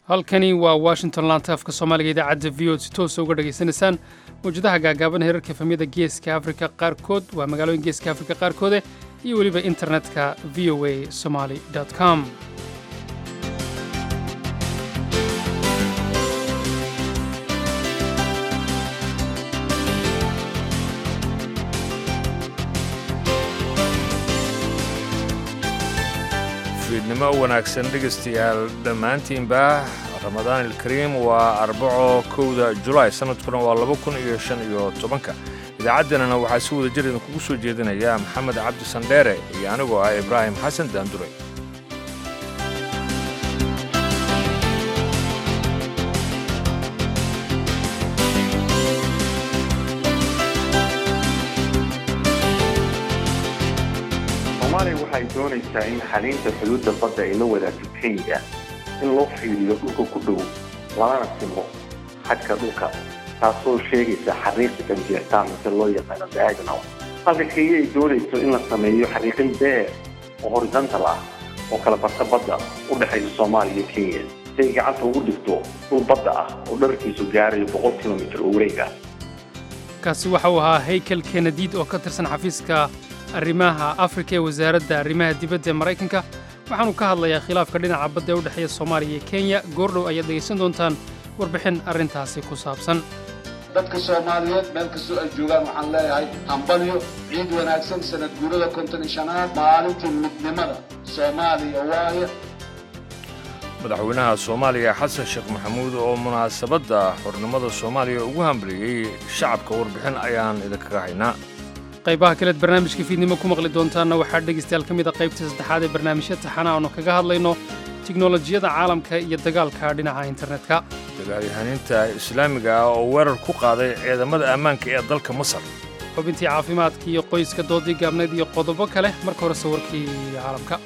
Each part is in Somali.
halkani waa Washington laanta afka Soomaaliga idaacadda VO si toos uga dhageysanaysaan mawjadaha gaagaaban heerarka famiyada Geeska Afrika qaarkood waa magaalooyin Geeska Afrika qaarkood iyo waliba internetka voasomali.com fiidnimo wanaagsan dhegeystayaal dhammaantiinba ramadaan ilkariim waa arbaco kowda julaay sanadkuna waa 2015 idaacaddeenana waxaa si wada jir idinkugu soo jeedinaya maxamed cabdi sandheere iyo anigoo ah ibraahim xasan daandure waxay doonaysaa in xaliinta xuduudda badda ay la wadaagto Kenya in loo fiiriyo dhulka ku dhow lana simo xadka dhulka taasoo sheegaysa xariiqda kanjeertaan inta loo yaqaano diagonal halka Kenya ay doonayso in la sameeyo xariiqin dheer oo horizontal ah oo kala barta badda u dhaxaysa Soomaaliya iyo Kenya si ay gacanta ugu dhigto dhul badda ah oo dhererkiisu gaarayo 100 kilomitir oo wareeg ah kaasi waxa uu ahaa Haykel Kennedy oo ka tirsan xafiiska arrimaha Afrika ee wasaaradda arrimaha dibadda ee Mareykanka waxaanu ka hadlayaa khilaafka dhinaca badda ee u dhaxeeya Soomaaliya iyo Kenya goordhow ayaad dhegeysan doontaan warbixin arrintaasi ku saabsan dadka Soomaaliyeed meel kastoo ay joogaan waxaan leeyahay hambalyo ciid wanaagsan sanad guurada 55 maalintii midnimada Soomaaliya waaye madaxweynaha Soomaaliya Xasan Sheekh Maxamuud oo munaasabadda xornimada Soomaaliya ugu hambaliyay shacabka warbixin ayaan idinkaga haynaa qaybaha kale barnaamijka fiidnimo ku maqli doontaana waxaa dhegeystayaal ka mid ah qaybta saddexaad ee barnaamijka taxana oo kaga hadlayno tiknoolajiyada caalamka iyo dagaalka dhinaca internetka dagaalyahaninta islaamiga ah oo weerar ku qaaday ciidamada ammaanka ee dalka Masar xubintii caafimaadka iyo qoyska doodii gaabneed iyo qodobo kale marka hore sawirkii caalamka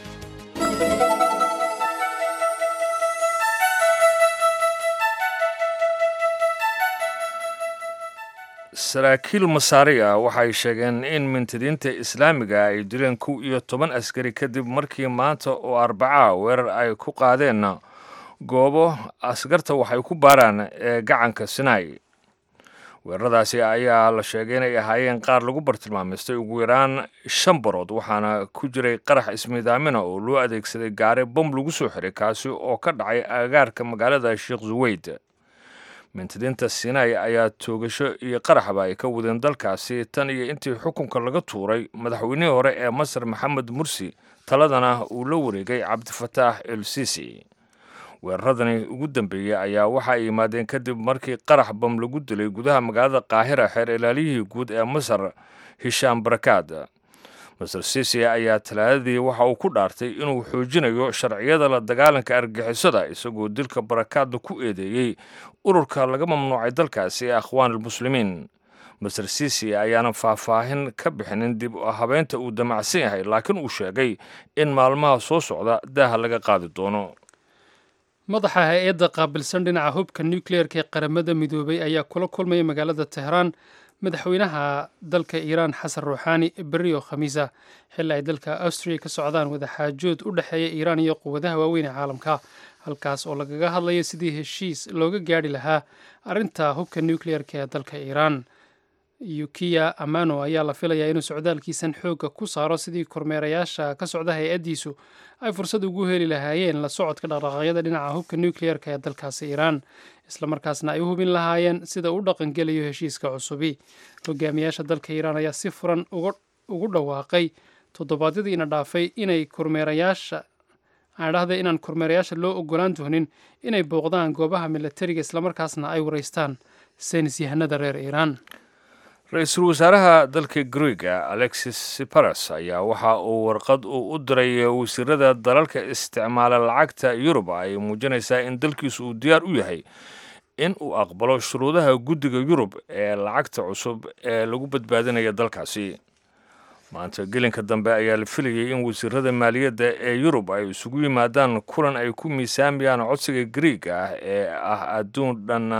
saraakiil masaari ah waxay sheegeen in mintidiinta islaamiga ay dileen 11 askari kadib markii maanta oo Arbaca weerar ay ku qaadeen goobo askarta waxay ku baaraan ee gacanka Sinai weeraradaasi ayaa la sheegay inay ahaayeen qaar lagu bartilmaameystay ugu yaraan 5 barood waxaana ku jiray qarax ismiidaamina oo loo adeegsaday gaari bom lagu soo xiray kaasi oo ka dhacay agagaarka magaalada Sheikh Zuweyd mintidiinta Sinai ayaa toogasho iyo qaraxba ay ka wadeen dalkaasi tan iyo intii xukunka laga tuuray madaxweynihii hore ee Masar Maxamed Mursi taladana uu la wareegay Cabdifataax el-Sisi weeraradani ugu dambeeyay ayaa waxa ay yimaadeen kadib markii qarax bam lagu dilay gudaha magaalada Qaahira xeer ilaaliyihii guud ee Masar Hisham Barakaad Masar Sisi ayaa talaadadii waxa uu ku dhaartay inuu xoojinayo sharciyada la dagaalanka argagixisada isagoo dilka Barakaad ku eedeeyay ururka laga mamnuucay dalkaasi ee Akhwaan Muslimiin Masar Sisi ayaana faahfaahin ka bixinin dib u habeynta uu damacsan yahay laakiin uu sheegay in maalmaha soo socda daaha laga qaadi doono madaxa hay'adda qaabilsan dhinaca hubka nuclearka ee qaramada midoobay ayaa kula kulmaya magaalada Tehran madaxweynaha dalka Iiraan Xasan Ruuxaani beriyo khamiisa xilli ay dalka Austria ka socdaan wada xaajood u dhaxeeya Iiraan iyo quwadaha waaweyn ee caalamka halkaas oo lagaga hadlayo sidii heshiis looga gaari lahaa arrinta hubka nuclearka ee dalka Iiraan Yukiya Amano ayaa la filayaa inuu socdaalkiisan xoogga ku saaro sidii kormeerayaasha ka socda hay'addiisu ay fursad ugu heli lahaayeen la socodka dhaqdhaqaaqyada dhinaca hubka nuclearka ee dalkaasi Iiraan isla markaasna ay u hubin lahaayeen sida uu dhaqangelayo heshiiska cusubi hogaamiyaasha dalka Iiraan ayaa si furan ugu dhawaaqay toddobaadyadiina dhaafay inaan kormeerayaasha loo ogolaan doonin inay booqdaan goobaha militariga isla markaasna ay wareystaan saynis yahanada reer Iiraan ra-iisul wasaaraha dalka Greega Alexis Tsipras ayaa waxa uu warqad u diray wasiirada dalalka isticmaala lacagta Yurub ay muujinaysaa in dalkiisu uu diyaar u yahay in uu aqbalo shuruudaha guddiga Yurub ee lacagta cusub ee lagu badbaadinayo dalkaasi maanta gelinka dambe ayaa la filayay in wasiirada maaliyadda ee Yurub ay isugu yimaadaan kulan ay ku miisaamayaan codsiga Greega ah ee adduun dhan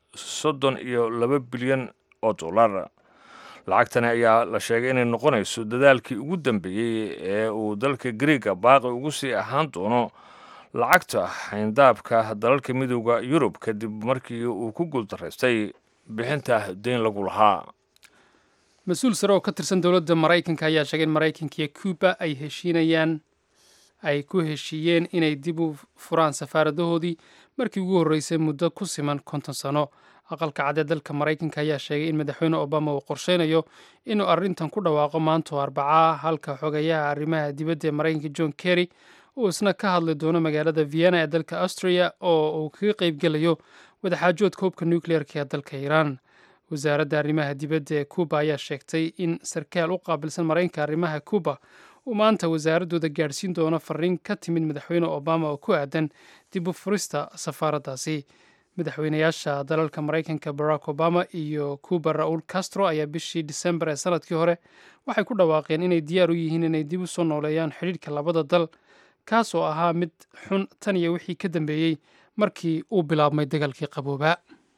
32 bilyan oo dollar lacagtani ayaa la sheegay inay noqonayso dadaalkii ugu dambeeyay ee uu dalka Greega baaqi ugu sii ahaan doono lacagta xayndaabka dalalka midooda yurub kadib markii uu ku guuldaraystay bixinta deyn lagu lahaa. mas-uul sare oo ka tirsan dowladda maraykanka ayaa sheegay in maraykanka iyo cuba ay ku heshiiyeen inay dib u furaan safaaradahoodii markii ugu horreysay muddo ku siman 50 sano. aqalka cad ee dalka maraykanka ayaa sheegay in madaxweyne obama uu qorsheynayo inuu arrintan ku dhawaaqo maanta oo Arbacaa, halka xogayaha arrimaha dibadda ee maraykanka John Kerry uu isna ka hadli doono magaalada Vienna ee dalka Austria oo uu kaga qaybgelayo wadaxaajoodka hubka nuclearka ee dalka Iran. wasaaradda arrimaha dibadda ee Cuba ayaa sheegtay in sarkaal u qaabilsan maraykanka arrimaha Cuba uu maanta wasaaradooda gaadhsiin doono fariin ka timid madaxweyne Obama oo ku aadan dib u furista safaaraddaasi. madaxweynayaasha dalalka maraykanka Barack Obama iyo Cuba Raul Castro ayaa bishii Disembar ee sanadkii hore waxay ku dhawaaqeen inay diyaar u yihiin inay dib u soo nooleeyaan xidhiidhka labada dal, kaas oo ahaa mid xun tan iyo wixii ka dambeeyey markii uu bilaabmay dagaalkii qaboobaa.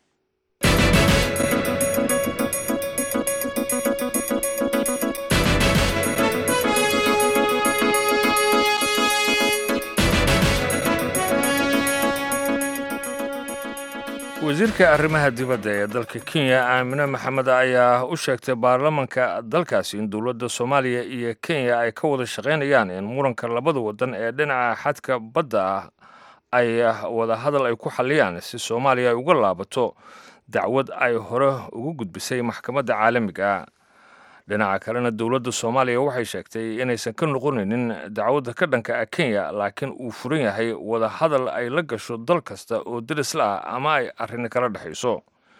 wasiirka arrimaha dibadda ee dalka Kenya Aamina Maxamed ayaa u sheegtay baarlamaanka dalkaasi in dowladda Soomaaliya iyo Kenya ay ka wada shaqeynayaan in muranka labada wadan ee dhinaca xadka badda ah ay wada hadal ay ku xaliyaan si Soomaaliya ay uga laabato dacwad ay hore ugu gudbisay maxkamadda caalamiga. dhinaca kalena dowladda Soomaaliya waxay sheegtay inaysan ka noqonin dacwadda ka dhanka ah Kenya, laakiin uu furan yahay wada hadal ay la gasho dal kasta oo deris la ah ama ay arrin kala dhaxayso.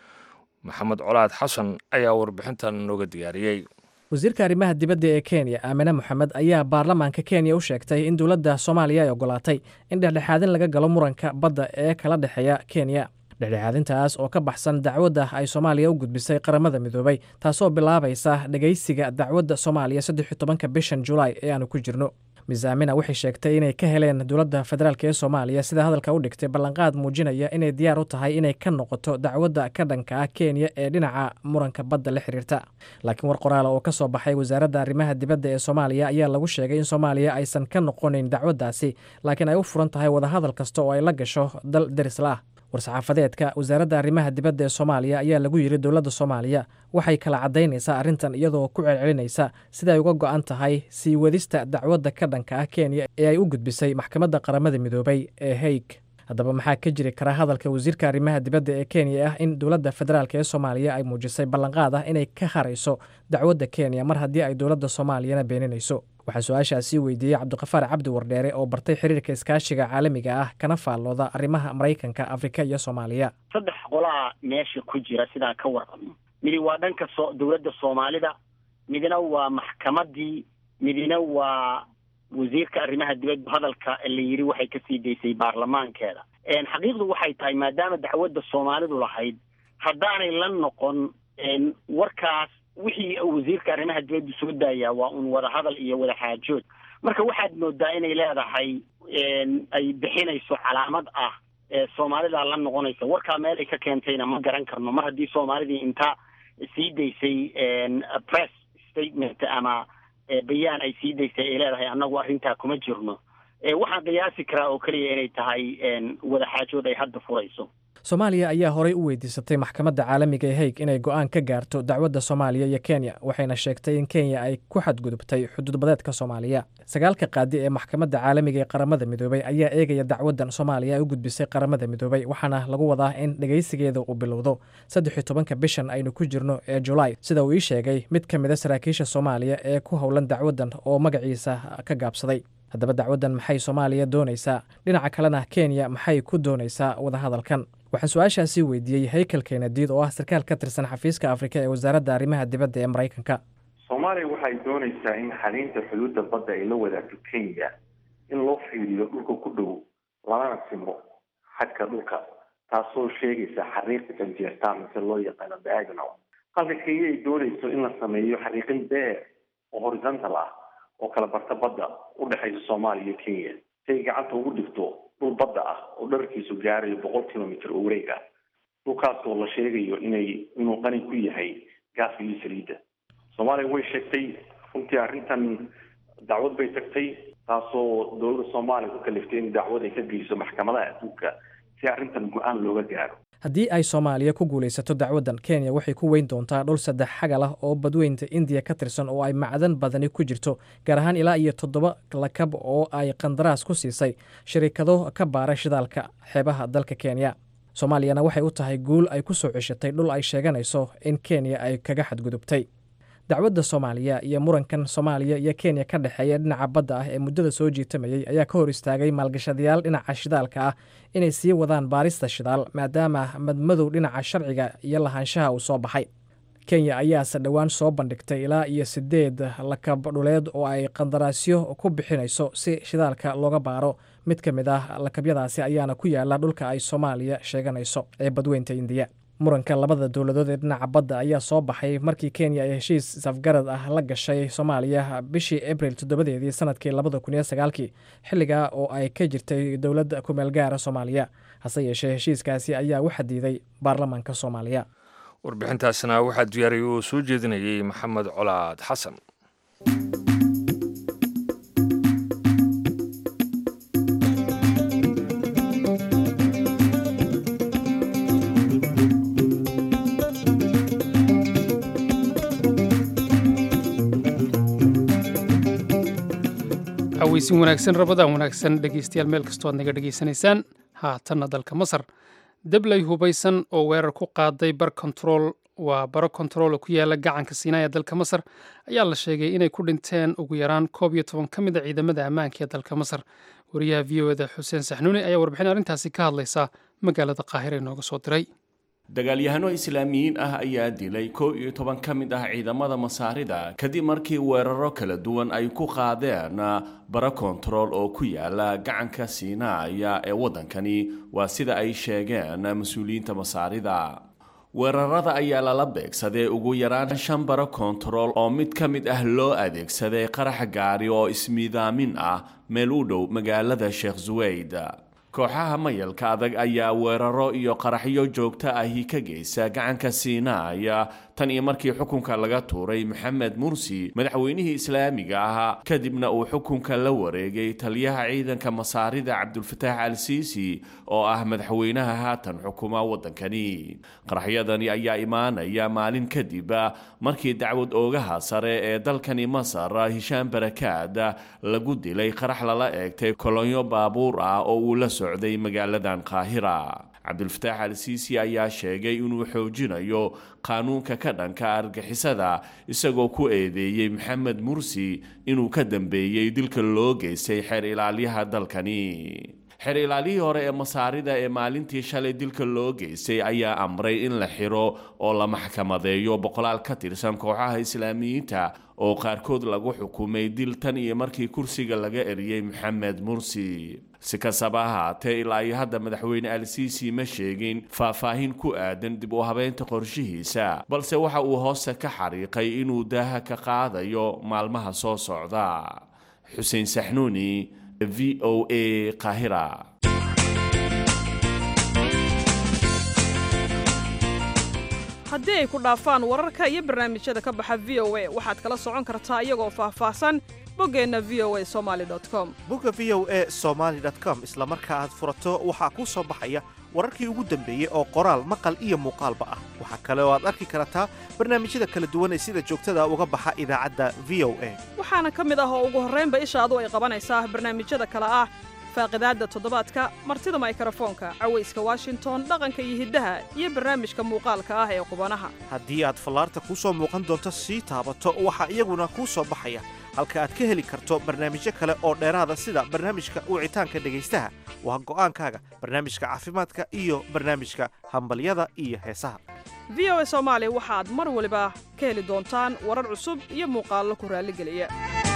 maxamed colaad xasan ayaa warbixintan nooga diyaariyey. wasiirka arrimaha dibadda ee Kenya Aamina Maxamed ayaa baarlamaanka Kenya u sheegtay in dowladda Soomaaliya ay ogolaatay in dhexdhexaadin laga galo muranka badda ee kala dhaxeeya Kenya. dhexdhexaadintaas oo ka baxsan dacwadda ay Soomaaliya u gudbisay qaramada midoobay, taasoo bilaabaysa dhageysiga dacwadda Soomaaliya 13 bishan July ee aanu ku jirno. Mizaamina waxay sheegtay inay ka heleen dowladda federaalka ee Soomaaliya sida hadalka u dhigtay ballanqaad muujinaya inay diyaar u tahay inay ka noqoto dacwadda ka dhanka ah Kenya ee dhinaca muranka badda la xiriirta. laakiin war qoraal oo ka soo baxay wasaaradda arrimaha dibadda ee Soomaaliya ayaa lagu sheegay in Soomaaliya aysan ka noqonin dacwaddaasi, laakiin ay u furan tahay wada hadal kasta oo ay la gasho dal deris la ah. war-saxaafadeedka wasaaradda arrimaha dibadda ee Soomaaliya ayaa lagu yiri dowladda Soomaaliya waxay kala cadaynaysaa arrintan iyadoo ku celcelinaysa sida ay uga go'an tahay sii wadista dacwadda ka dhanka ah Kenya ee ay u gudbisay maxkamadda qaramada midoobay ee Hague. haddaba maxaa ka jiri kara hadalka wasiirka arrimaha dibadda ee Kenya ah in dowladda federaalka ee Soomaaliya ay muujisay ballanqaad ah inay ka harayso dacwadda Kenya mar haddii ay dowladda Soomaaliyana beeninayso? waxaa su-aashaasi weydiiyey Cabdiqafaar Cabdi Wardheere oo bartay xiriirka iskaashiga caalamiga ah kana faallooda arrimaha Maraykanka, Afrika iyo Soomaaliya. saddex qolaa meesha ku jira sidaan ka warqabno. midi waa dhanka dowladda Soomaalida, midna waa maxkamaddii, midna waa wasiirka arrimaha dibadda. hadalka la yiri waxay ka sii daysay baarlamaankeeda. xaqiiqdu waxay tahay maadaama dacwadda Soomaalidu lahayd haddaanay la noqon warkaas wixii wasiirka arrimaha dibadda soo daaya waa un wada hadal iyo wada xaajood. marka waxaad moodaa inay leedahay ay bixinayso calaamad ah Soomaalida la noqonaysa. warkaa meel ay ka keentayna ma garan karno mar haddii Soomaalidii inta sii daysay press statement ama bayaan ay sii daysay ay leedahay annagu arrintaa kuma jirno. waxaan qiyaasi karaa oo keliya inay tahay wada xaajood ay hadda furayso. Soomaaliya ayaa horay u weydiisatay maxkamadda caalamiga ee Hague inay go'aan ka gaarto dacwadda Soomaaliya iyo Kenya, waxayna sheegtay in Kenya ay ku xadgudubtay xuduud badeedka Soomaaliya. 9 qaadi ee maxkamadda caalamiga ee qaramada midoobay ayaa eegaya dacwaddan Soomaaliya ay u gudbisay qaramada midoobay, waxaana lagu wadaa in dhageysigeeda uu bilowdo 13 bishan aynu ku jirno ee July, sida uu ii sheegay mid ka mid ah saraakiisha Soomaaliya ee ku howlan dacwaddan oo magaciisa ka gaabsaday. haddaba dacwaddan maxay Soomaaliya doonaysaa? dhinaca kalena Kenya maxay ku doonaysaa wada hadalkan? waxaan su-aashaasi weydiiyey Haykel Kennedy oo ah sarkaal ka tirsan xafiiska Afrika ee wasaaradda arrimaha dibadda ee Maraykanka. Soomaaliya waxay doonaysaa in xalinta xuduudda badda ay la wadaagto Kenya in loo fiiriyo dhulka ku dhow lana simo xadka dhulka, taasoo sheegaysa xariiqda janjeerta mise loo yaqaano diagonal. halka Kenya ay doonayso in la sameeyo xariiqin dheer oo horizontal ah oo kala barta badda u dhaxaysa Soomaaliya iyo Kenya, si ay gacanta ugu dhigto dhul badda ah oo dhererkiisu gaarayo 100 kilomitir oo wareeg ah. dhulkaas oo la sheegayo inuu qani ku yahay gaas iyo saliidda. Soomaaliya way sheegtay runtii arrintan dacwad bay tagtay taasoo dowladda soomaaliya ku kaliftay in dacwad ay ka geyso maxkamadaha adduunka si arrintan go-aan looga gaaro. haddii ay soomaaliya ku guulaysato dacwaddan kenya waxay ku weyn doontaa dhul 3 xagal ah oo badweynta indiya ka tirsan oo ay macdan badani ku jirto gaar ahaan ilaa iyo 7 lakab oo ay qandaraas ku siisay shirkado ka baara shidaalka xeebaha dalka kenya. soomaaliyana waxay u tahay guul ay ku soo ceshatay dhul ay sheeganayso in kenya ay kaga xadgudubtay. dacwadda soomaaliya iyo murankan soomaaliya iyo kenya ka dhexeeya dhinaca badda ah ee muddada soo jiitamayey ayaa ka hor istaagay maalgashadayaal dhinaca shidaalka ah inay sii wadaan baarista shidaal maadaama madmadow dhinaca sharciga iyo lahaanshaha uu soo baxay. kenya ayaase dhowaan soo bandhigtay ilaa iyo 8 lakab dhuleed oo ay qandaraasyo ku bixinayso si shidaalka looga baaro. mid ka mid ah lakabyadaasi ayaana ku yaala dhulka ay soomaaliya sheeganayso ee badweynta indiya. muranka labada dowladood ee dhinaca badda ayaa soo baxay markii kenya ay heshiis safgarad ah la gashay soomaaliya bishii abril 7 sanadkii 2009 xilligaa oo ay ka jirtay dowladda ku meel gaara soomaaliya. hase yeeshee heshiiskaasi ayaa u xadiday baarlamaanka soomaaliya. warbixintaasna waxaa diyaariyay oo soo jeedinayay maxamed colaad xasan. aweysin wanaagsan rabadaan wanaagsan dhegeystayaal meel kastoo aad naga dhegeysanaysaan. haatanna dalka masar dablay hubaysan oo weerar ku qaaday baro kontarool oo ku yaala gacanka siinaaya dalka masar ayaa la sheegay inay ku dhinteen ugu yaraan 11 ka mid a ciidamada ammaanka ee dalka masar. wariyaha v o eda xuseen saxnuuni ayaa warbixin arrintaasi ka hadlaysa magaalada qaahira inooga soo diray. dagaalyahano islaamiyiin ah ayaa dilay 11 ka mid ah ciidamada masaarida kadib markii weeraro kala duwan ay ku qaadeen baro kontarool oo ku yaala gacanka siinaaya ee waddankani waa sida ay sheegeen mas-uuliyiinta masaarida. weerarada ayaa lala beegsaday ugu yaraan 5 baro kontarool oo mid ka mid ah loo adeegsaday qarax gaari oo ismiidaamin ah meel u dhow magaalada sheekh zuweyd. kooxaha mayalka adag ayaa weeraro iyo qaraxyo joogto ahi ka geysa gacanka siinaaya tan iyo markii xukunka laga tuuray maxamed mursi madaxweynihii islaamiga ahaa kadibna uu xukunka la wareegay taliyaha ciidanka masaarida cabdulfataax al-siisi oo ah madaxweynaha haatan xukuma waddankani. qaraxyadani ayaa imaanaya maalin kadib markii dacwad oogaha sare ee dalkani masar hishaan barakaad lagu dilay qarax lala eegtay kolonyo baabuur ah oo uu la socday magaaladan qaahira. cabdulfataax al-siisi ayaa sheegay inuu xoojinayo qaanuunka ka dhanka argixisada isagoo ku eedeeyey maxamed mursi inuu ka dambeeyey dilka loo geystay xeer ilaalyaha dalkani. xeer ilaalihii hore ee masaarida ee maalintii shalay dilka loo geystay ayaa amray in la xiro oo la maxkamadeeyo 100 ka tirsan kooxaha islaamiyiinta oo qaarkood lagu xukumay dil tan iyo markii kursiga laga eriyey maxamed mursi. si kastaba ahaatee ilaa iyo hadda madaxweyne al-siisi ma sheegin faahfaahin ku aadan dib u habeynta qorshihiisa balse waxa uu hoosta ka xariiqay inuu daaha ka qaadayo maalmaha soo socda. xuseen saxnuuni v o a qaahira. haddii ay ku dhaafaan wararka iyo barnaamijyada ka baxa v o a waxaad kala socon kartaa iyagoo faahfaahsan boggeenna v o a somali.com. bogga v o a somali.com isla marka aad furato waxaa kuu soo baxaya wararkii ugu dambeeyey oo qoraal maqal iyo muuqaalba ah. waxaa kale oo aad arki kartaa barnaamijyada kala duwan ee sida joogtada uga baxa idaacadda v o a. waxaana ka mid ah oo ugu horraynba ishaadu ay qabanaysaa barnaamijyada kale ah faaqidaadda toddobaadka martida mikrofoonka cawayska washington dhaqanka iyo hiddaha iyo barnaamijka muuqaalka ah ee qubanaha. haddii aad fallaarta kuu soo muuqan doonto sii taabato waxaa iyaguna kuu soo baxaya halka aad ka heli karto barnaamijyo kale oo dheeraada sida barnaamijka wicitaanka dhegaystaha waa go'aankaaga barnaamijka caafimaadka iyo barnaamijka hambalyada iyo heesaha. v o a soomaali waxaad mar waliba ka heli doontaan warar cusub iyo muuqaallo ku raalligeliya.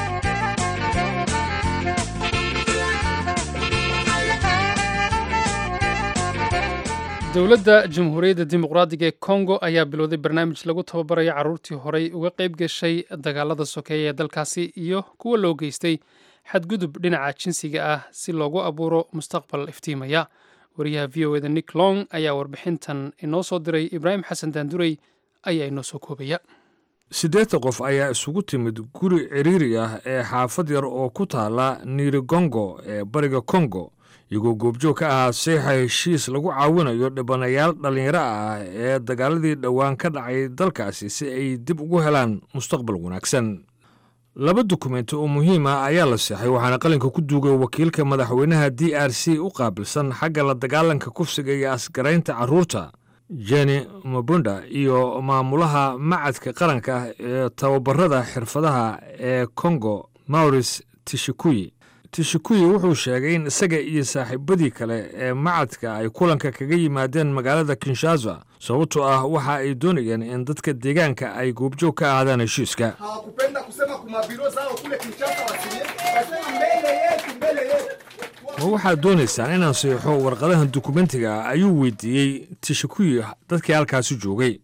dowladda jamhuuriyadda dimuqraadiga ee kongo ayaa bilowday barnaamij lagu tababarayo carruurtii horey uga qayb gashay dagaalada sokeeya ee dalkaasi iyo kuwa loo geystay xadgudub dhinaca jinsiga ah si loogu abuuro mustaqbal iftiimaya. wariyaha v o eda nick long ayaa warbixintan inoo soo diray. ibraahim xasan daandurey ayaa inoo soo koobaya. siddeetan qof ayaa isugu timid guri ciriiri ah ee xaafad yar oo ku taala niirigongo ee bariga kongo iyagoo goobjoog ka ahaa seexa heshiis lagu caawinayo dhibanayaal dhallinyaro ah ee dagaaladii dhowaan ka dhacay dalkaasi si ay dib ugu helaan mustaqbal wanaagsan laba dukumenti oo muhiim ah ayaa la seexay waxaana qalinka ku duugay wakiilka madaxweynaha d r c u qaabilsan xagga la dagaalanka kufsiga iyo asgaraynta carruurta jenny mabunda iyo maamulaha macadka qaranka ee tababarada xirfadaha ee kongo maurice tishikuyi wuxuu sheegay in isaga iyo saaxiibadii kale ee macadka ay kulanka kaga yimaadeen magaalada kinshasa sababtoo ah waxa ay doonayeen in dadka deegaanka ay goobjoog ka ahaadaan heshiiska ma waxaad doonaysaan inaan saxiixo warqadaha dukumentiga ah ayuu weydiiyey tishikuyi dadkii halkaasi joogay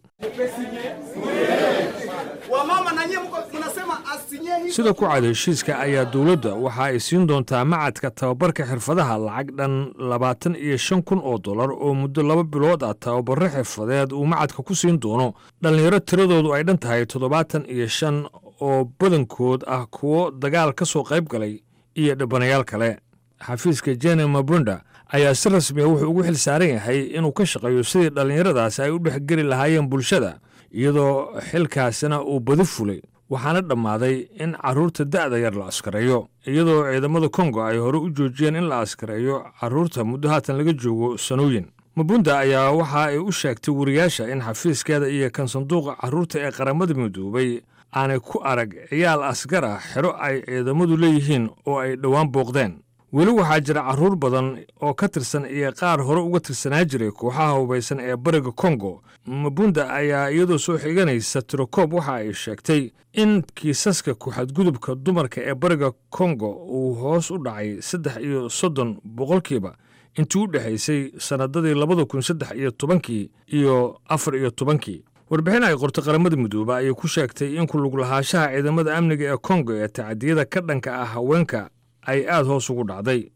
sida ku cad heshiiska ayaa dowladda waxa ay siin doontaa macadka tababarka xirfadaha lacag dhan $25,000 oo muddo 2 bilood ah tababaro xirfadeed uu macadka ku siin doono dhallinyaro tiradoodu ay dhan tahay 75 oo badankood ah kuwo dagaal ka soo qayb galay iyo dhibanayaal kale xafiiska jenny mabunda ayaa si rasmi ah wuxuu ugu xil saaran yahay inuu ka shaqeeyo sidii dhallinyaradaasi ay u dhexgeli lahaayeen bulshada iyadoo xilkaasina uu badi fulay waxaana dhammaaday in carruurta da'da yar la askareeyo iyadoo ciidamada kongo ay hore u joojiyeen in la askareeyo carruurta muddo haatan laga joogo sanooyin mabunda ayaa waxa ay u sheegtay wariyaasha in xafiiskeeda iyo kan sanduuqa carruurta ee qaramada midoobay aanay ku arag ciyaal asgar ah xero ay ciidamadu leeyihiin oo ay dhowaan booqdeen weli waxaa jira carruur badan oo ka tirsan iyo qaar hore uga tirsanaa jiray kooxaha hubaysan ee bariga kongo mabunda ayaa iyadoo soo xiganaysa tirokoob waxa ay sheegtay in kiisaska ku-xadgudubka dumarka ee bariga kongo uu hoos u dhacay 30% intii u dhexaysay sannadadii 2013 iyo 14 warbixin ay qortay qaramada midoobe ayay ku sheegtay in ku lug lahaanshaha ciidamada amniga ee kongo ee tacadiyada ka dhanka ah haweenka ay aad hoos ugu dhacday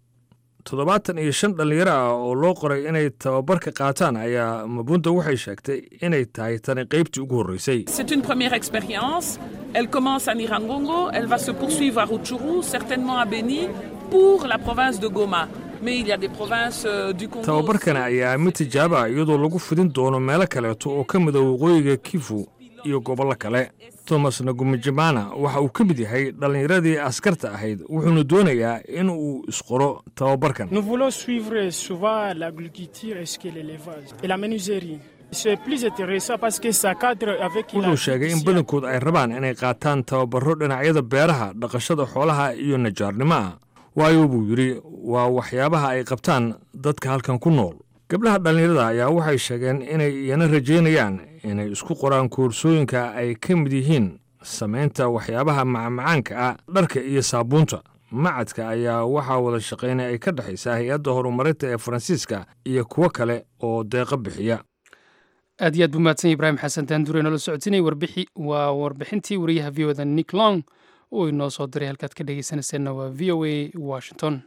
75 dhallinyaro ah oo loo qoray inay tababarka qaataan ayaa mabunda waxay sheegtay inay tahay tani qaybtii ugu horreysay C'est une première expérience. Elle commence à Nirangongo, elle va se poursuivre à Rutshuru, certainement à Beni, pour la province de Goma. Mais il y a des provinces du Congo. tababarkana ayaa mid tijaabo ah iyadoo lagu fidin doono meelo kaleeto oo ka mid ah waqooyiga Kivu iyo gobollo kale Thomas Nagumijimana waxa uu ka mid yahay dhallinyaradii askarta ahayd wuxuuna doonayaa in uu isqoro tababarkan Nous voulons suivre souvent l'agriculture et l'élevage et la menuiserie. C'est plus intéressant parce que ça cadre avec wuxuu sheegay in badankood ay rabaan inay qaataan tababaro dhinacyada beeraha dhaqashada xoolaha iyo najaarnimada waayo buu yiri waa waxyaabaha ay qabtaan dadka halkan ku nool gabdhaha dhallinyarada ayaa waxay sheegeen inay iyana rajeynayaan inay isku qoraan koorsooyinka ay ka mid yihiin samaynta waxyaabaha macmacaanka ah dharka iyo saabuunta macadka ayaa waxaa wada shaqaynay ay ka dhexaysaa hay-adda horumarinta ee faransiiska iyo kuwo kale oo deeqa bixiya aad iyo aad buu mahadsan ibraahim xasan daandure noola socodsiinay waa warbixintii wariyaha v oda nick long oo inoo soo diray halkaad ka dhegaysanayseena waa v o a washington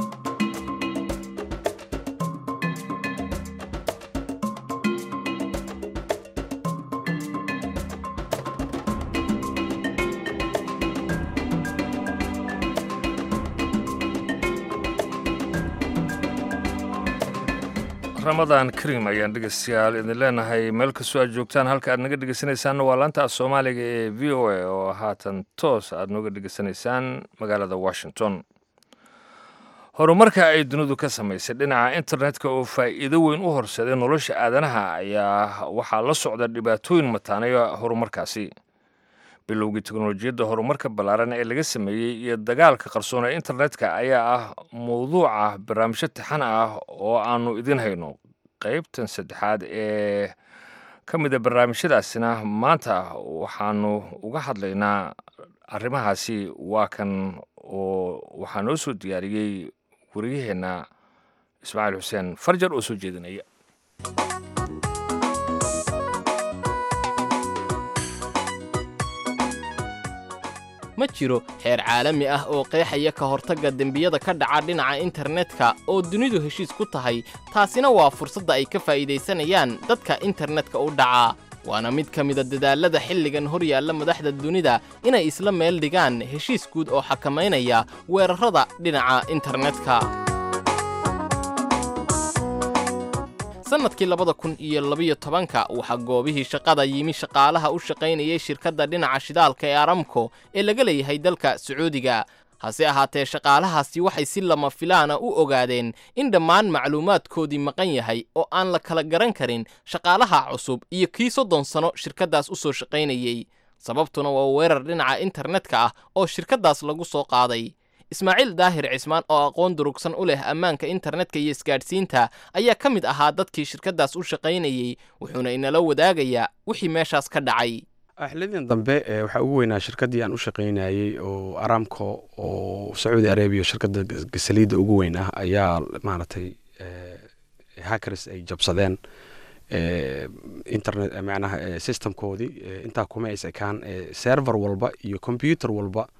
ramadan karim ayaan dhegeystayaal idin leenahay meel kastoo aad joogtaan halka aad naga dhegeysanaysaanna waa laanta soomaaliga ee v o a oo haatan toos aad nooga dhegeysanaysaan magaalada washington horumarka ay dunidu ka samaysay dhinaca internetka oo faa'iido weyn u horseeday nolosha aadanaha ayaa waxaa la socda dhibaatooyin mataanaya horumarkaasi bilowgii teknolojiyadda horumarka ballaaran ee laga sameeyey iyo dagaalka qarsoon ee internetka ayaa ah mawduuca barnaamijyo taxan ah oo aanu idin hayno qaybtan saddexaad ee ka mida barnaamijyadaasina maanta waxaanu uga hadlaynaa arrimahaasi waa kan oo waxaa noo soo diyaariyey wariyaheenna ismaaciil xuseen farjar oo soo jeedinaya ma jiro xeer caalami ah oo qeexaya ka hortagga dembiyada ka dhaca dhinaca internetka oo dunidu heshiis ku tahay taasina waa fursadda ay ka faa'iidaysanayaan dadka internetka u dhaca waana mid ka mida dadaalada xilligan hor yaalla madaxda dunida inay isla meel dhigaan heshiis guud oo xakamaynaya weerarrada dhinaca internetka. sannadkii 2012 waxaa goobihii shaqada yimi shaqaalaha u shaqaynayay shirkadda dhinaca shidaalka ee Aramco ee laga leeyahay dalka Sacuudiga. hase ahaatee shaqaalahaasi waxay si lama filaana u ogaadeen in dhammaan macluumaadkoodii maqan yahay oo aan la kala garan karin shaqaalaha cusub iyo kii 30 sano shirkaddaas u soo shaqaynayay. sababtuna waa weerar dhinaca internetka ah oo shirkaddaas lagu soo qaaday. Ismaaciil Daahir Cismaan oo aqoon durugsan u leh ammaanka internetka iyo isgaadhsiinta ayaa ka mid ahaa dadkii shirkaddaas u shaqaynayay, wuxuuna inala wadaagayaa wixii meeshaas ka dhacay. xillidan dambe waxaa ugu weynaa shirkaddii aan u shaqaynayay oo Aramco oo Saudi Arabia shirkadda gasaliidda ugu weyn ah ayaa maaragtay hackers ay jabsadeen internet macnaha systemkoodii intaa kuma aysan ekaan server walba iyo computer walba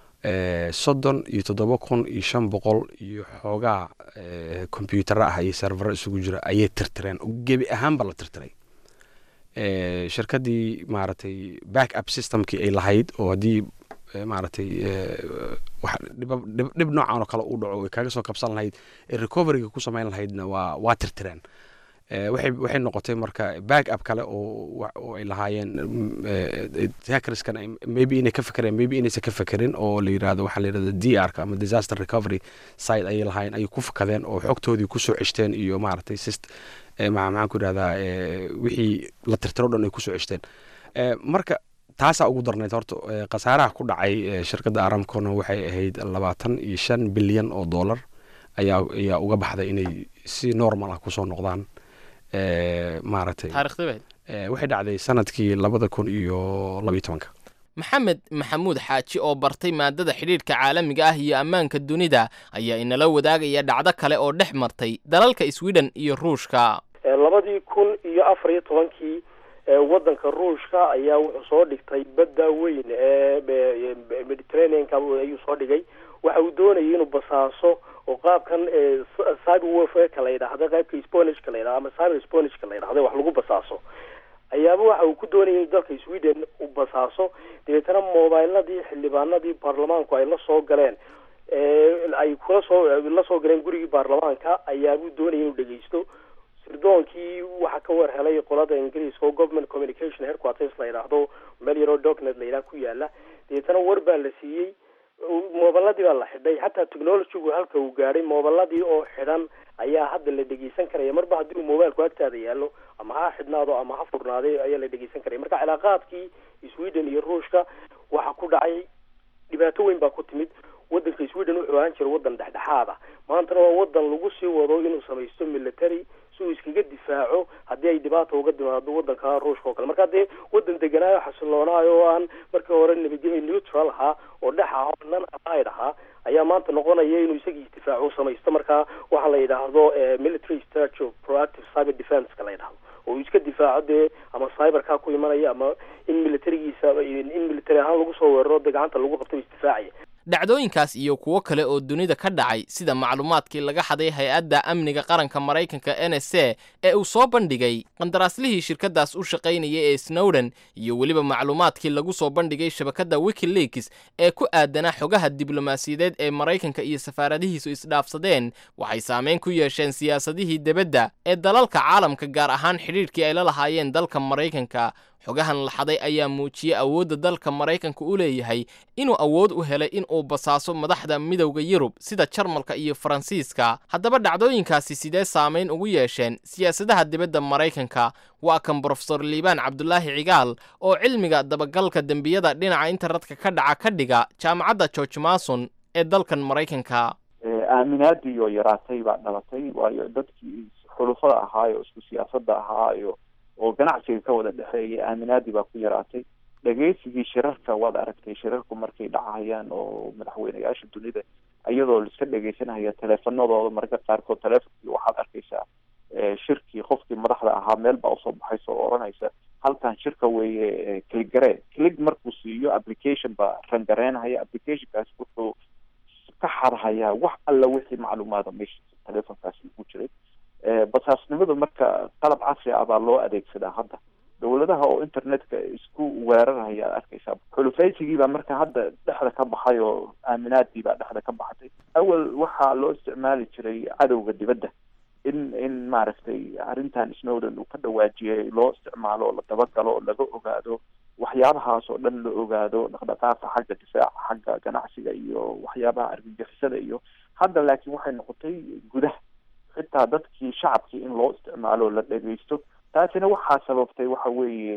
37,500 iyo xoogaa computer ah iyo server isugu jira ayay tirtireen gebi ahaanba la tirtiray. shirkaddii maaragtay backup systemkii ay lahayd oo haddii maaragtay wax dhib noocan oo kale u dhaco ay kaga soo kabsan lahayd recoveryga ku samayn lahaydna waa tirtireen. waxay noqotay marka backup kale oo ay lahaayeen hackerskan maybe inay ka fakareen maybe inaysan ka fakerin oo la yiraahdo waxa la yiraahdo DR ama disaster recovery site ay lahaayeen ay ku fakadeen oo xogtoodii ku soo ceshteen iyo maaragtay maxaan ku yiraahdaa wixii la tirtiro dhan ay ku soo ceshteen. marka taasaa ugu darnayd horta khasaaraha ku dhacay shirkadda Aramcona waxay ahayd 25 bilyan oo dollar ayaa uga baxday inay si normal ah ku soo noqdaan. maaragtay waxay dhacday sanadkii 2012. maxamed maxamuud xaaji oo bartay maadada xidhiidhka caalamiga ah iyo ammaanka dunida ayaa inala wadaagaya dhacdo kale oo dhex martay dalalka Sweden iyo Ruushka. 2014 waddanka Ruushka ayaa wuxuu soo dhigtay badda weyn ee Mediterranean-ka ayuu soo dhigay. waxa uu doonayay inuu basaaso oo qaabkan cyber warfare ka la yiraahdo qaybka Spanish ka la yiraahdo ama cyber Spanish ka la yiraahdo wax lagu basaaso ayaaba waxa uu ku doonayay dalka Sweden uu basaaso deetana mobiladii xildhibaanadii baarlamaanku ay la soo galeen ay la soo galeen gurigii baarlamaanka ayaa uu doonayay inuu dhageysto sirdoonkii waxa ka war helay qolada Ingiriiska oo government communication headquarters la yiraahdo meel yaro document la yiraahdo ku yaala deetana war baa la siiyay mobiladii baa la xidhay hatta technology-gu halka uu gaaray mobiladii oo xidhan ayaa hadda la dhageysan karaya marba haddii uu mobilku agtaada yaalo ama ha xidhnaado ama ha furnaaday ayaa la dhageysan karaya. marka cilaaqaadkii Sweden iyo Ruushka waxa ku dhacay dhibaato weyn baa ku timid. waddanka Sweden wuxuu ahaan jiray waddan dhexdhexaad ah, maantana waa waddan lagu sii wado inuu samaysto military si uu iskaga difaaco haddii ay dhibaato uga timaado waddanka Ruushka oo kale. marka dee waddan deganaayo xasilloonaayo oo aan markii hore nabadgelyo neutral ahaa oo dhex ah oo nan allied ahaa ayaa maanta noqonaya inuu isagii difaaco samaysto. marka waxa la yiraahdo military strategy of proactive cyber defense ka la yiraahdo oo iska difaaco dee ama cyberka ku imanaya ama in militarigiisa in military ahaan lagu soo weeraro gacanta lagu qabto isdifaacaya. dhacdooyinkaas iyo kuwo kale oo dunida ka dhacay sida macluumaadkii laga xaday hay'adda amniga qaranka Mareykanka NSA ee uu soo bandhigay qandaraaslihii shirkaddaas u shaqaynayay ee Snowden iyo weliba macluumaadkii lagu soo bandhigay shabakadda WikiLeaks ee ku aadanaa xogaha diblomaasiyadeed ee Mareykanka iyo safaaradihiisu isdhaafsadeen waxay saameyn ku yeesheen siyaasadihii dibadda ee dalalka caalamka gaar ahaan xidhiidhkii ay la lahaayeen dalka Mareykanka. xogahan la xaday ayaa muujiyay awoodda dalka Mareykanka u leeyahay inuu awood u helay in uu basaaso madaxda midowga Yurub sida Jarmalka iyo Faransiiska. haddaba dhacdooyinkaasi sidee saameyn ugu yeesheen siyaasadaha dibadda Mareykanka? waa kan Professor Liibaan Cabdullaahi Cigaal oo cilmiga dabagalka dembiyada dhinaca internetka ka dhaca ka dhiga jaamacadda George Mason ee dalkan Mareykanka. aaminaadii oo yaraatay baa dhalatay waayo dadkii xulufada ahaa iyo isku siyaasadda ahaa iyo oo ganacsiga ka wada dhexeeyay aaminaadii baa ku yaraatay. dhageysigii shirarka waad aragtay shirarku markay dhacayaan oo madaxweynayaasha dunida iyadoo la iska dhageysanaya teleefanadooda marka qaarkood teleefonkii waxaad arkaysaa shirkii qofkii madaxda ahaa meel baa usoo baxaysa oo oranaysa halkan shirka weeye click markuu siiyo application baa rangareynaya applicationkaas wuxuu ka xarhayaa wax alla wixii macluumaada meesha teleefonkaasi ku jiray. basaasnimadu marka qalab casri ah baa loo adeegsadaa hadda dowladaha oo internetka isku weeraraya aad arkaysaa xulufaysigii baa marka hadda dhexda ka baxay oo aaminaadii baa dhexda ka baxday awal waxaa loo isticmaali jiray cadowga dibadda in maaragtay arrintan Snowden uu ka dhawaajiyay loo isticmaalo la dabagalo oo laga ogaado waxyaabahaas oo dhan la ogaado dhaqdhaqaaqa xagga difaaca xagga ganacsiga iyo waxyaabaha argagixisada iyo hadda laakiin waxay noqotay gudaha xitaa dadkii shacabkii in loo isticmaalo la dhageysto taasina waxaa sababtay waxa weeye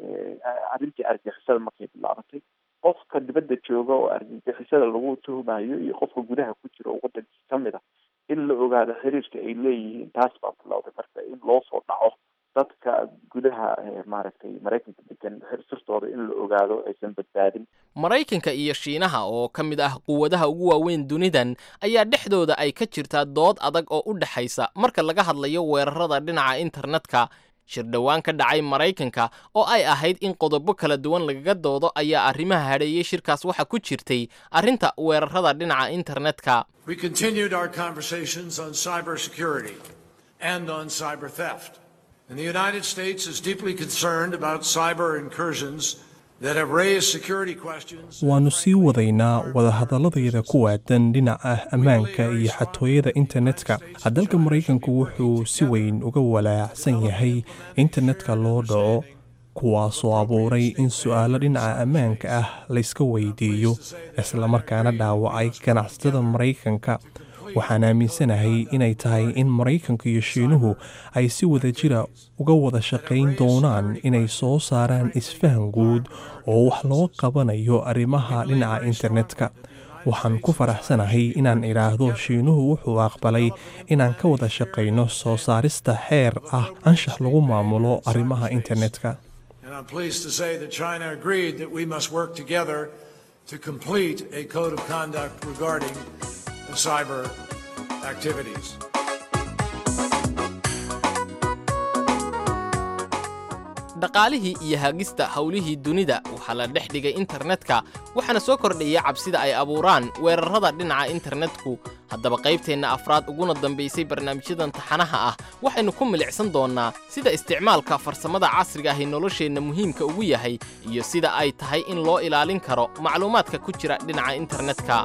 arrintii argagixisada markay bilaabatay qofka dibadda jooga oo argagixisada lagu tuhumayo iyo qofka gudaha ku jira oo waddankiisa ka mid ah in la ogaado xiriirka ay leeyihiin taas baa bilowday marka in loo soo dhaco dadka gudaha maaragtay maraykanka degan sirtooda in la ogaado aysan badbaadin maraykanka iyo shiinaha oo ka mid ah quwadaha ugu waaweyn dunidan ayaa dhexdooda ay ka jirtaa dood adag oo u dhaxaysa marka laga hadlayo weerarada dhinaca internetka shir dhowaan ka dhacay maraykanka oo ay ahayd in qodobo kala duwan lagaga doodo ayaa arrimaha hadheeyey shirkaas waxa ku jirtay arrinta weerarada dhinaca internetka We continued our conversations on cybersecurity and on cyber theft. And the United States is deeply concerned about cyber incursions that have raised security questions. waanu sii wadaynaa wadahadaladayada ku waadan dhinaca ammaanka iyo xatooyada internetka dalka maraykanku wuxuu si weyn uga walaacsan yahay internetka loo dhaco kuwaasoo abuuray in su'aalo dhinaca ammaanka ah layska weydiiyo islamarkaana dhaawacay ganacsatada maraykanka waxaan aaminsanahay inay tahay in maraykanka iyo shiinuhu ay si wada jira uga wada shaqayn doonaan inay soo saaraan isfahan guud oo wax loo qabanayo arrimaha dhinaca internetka waxaan ku faraxsanahay inaan idhaahdo shiinuhu wuxuu aqbalay inaan ka wada shaqayno soo saarista xeer ah anshax lagu maamulo arrimaha internetka And I'm pleased to say that China agreed that we must work together to complete a code of conduct regarding cyber activities. dhaqaalihii iyo hagista howlihii dunida waxaa la dhex dhigay internetka waxaana soo kordhaya cabsida ay abuuraan weerarada dhinaca internetku haddaba qaybteenna afraad uguna dambaysay barnaamijyadan taxanaha ah waxaynu ku milicsan doonnaa sida isticmaalka farsamada casriga ahi nolosheenna muhiimka ugu yahay iyo sida ay tahay in loo ilaalin karo macluumaadka ku jira dhinaca internetka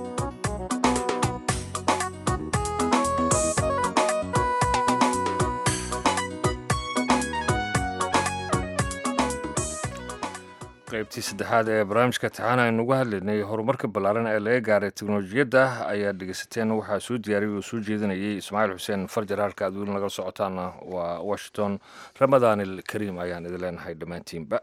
qaybtii saddexaad ee barnaamijka taxaana aynu uga hadlaynay horumarka ballaaran ee laga gaaray teknolojiyadda ayaad dhegeysateen waxaa soo diyaariyay oo soo jeedinayay ismaaciil xuseen farjar halka aad weli naga socotaana waa washington ramadaan ilkariim ayaan idin leenahay dhammaantiinba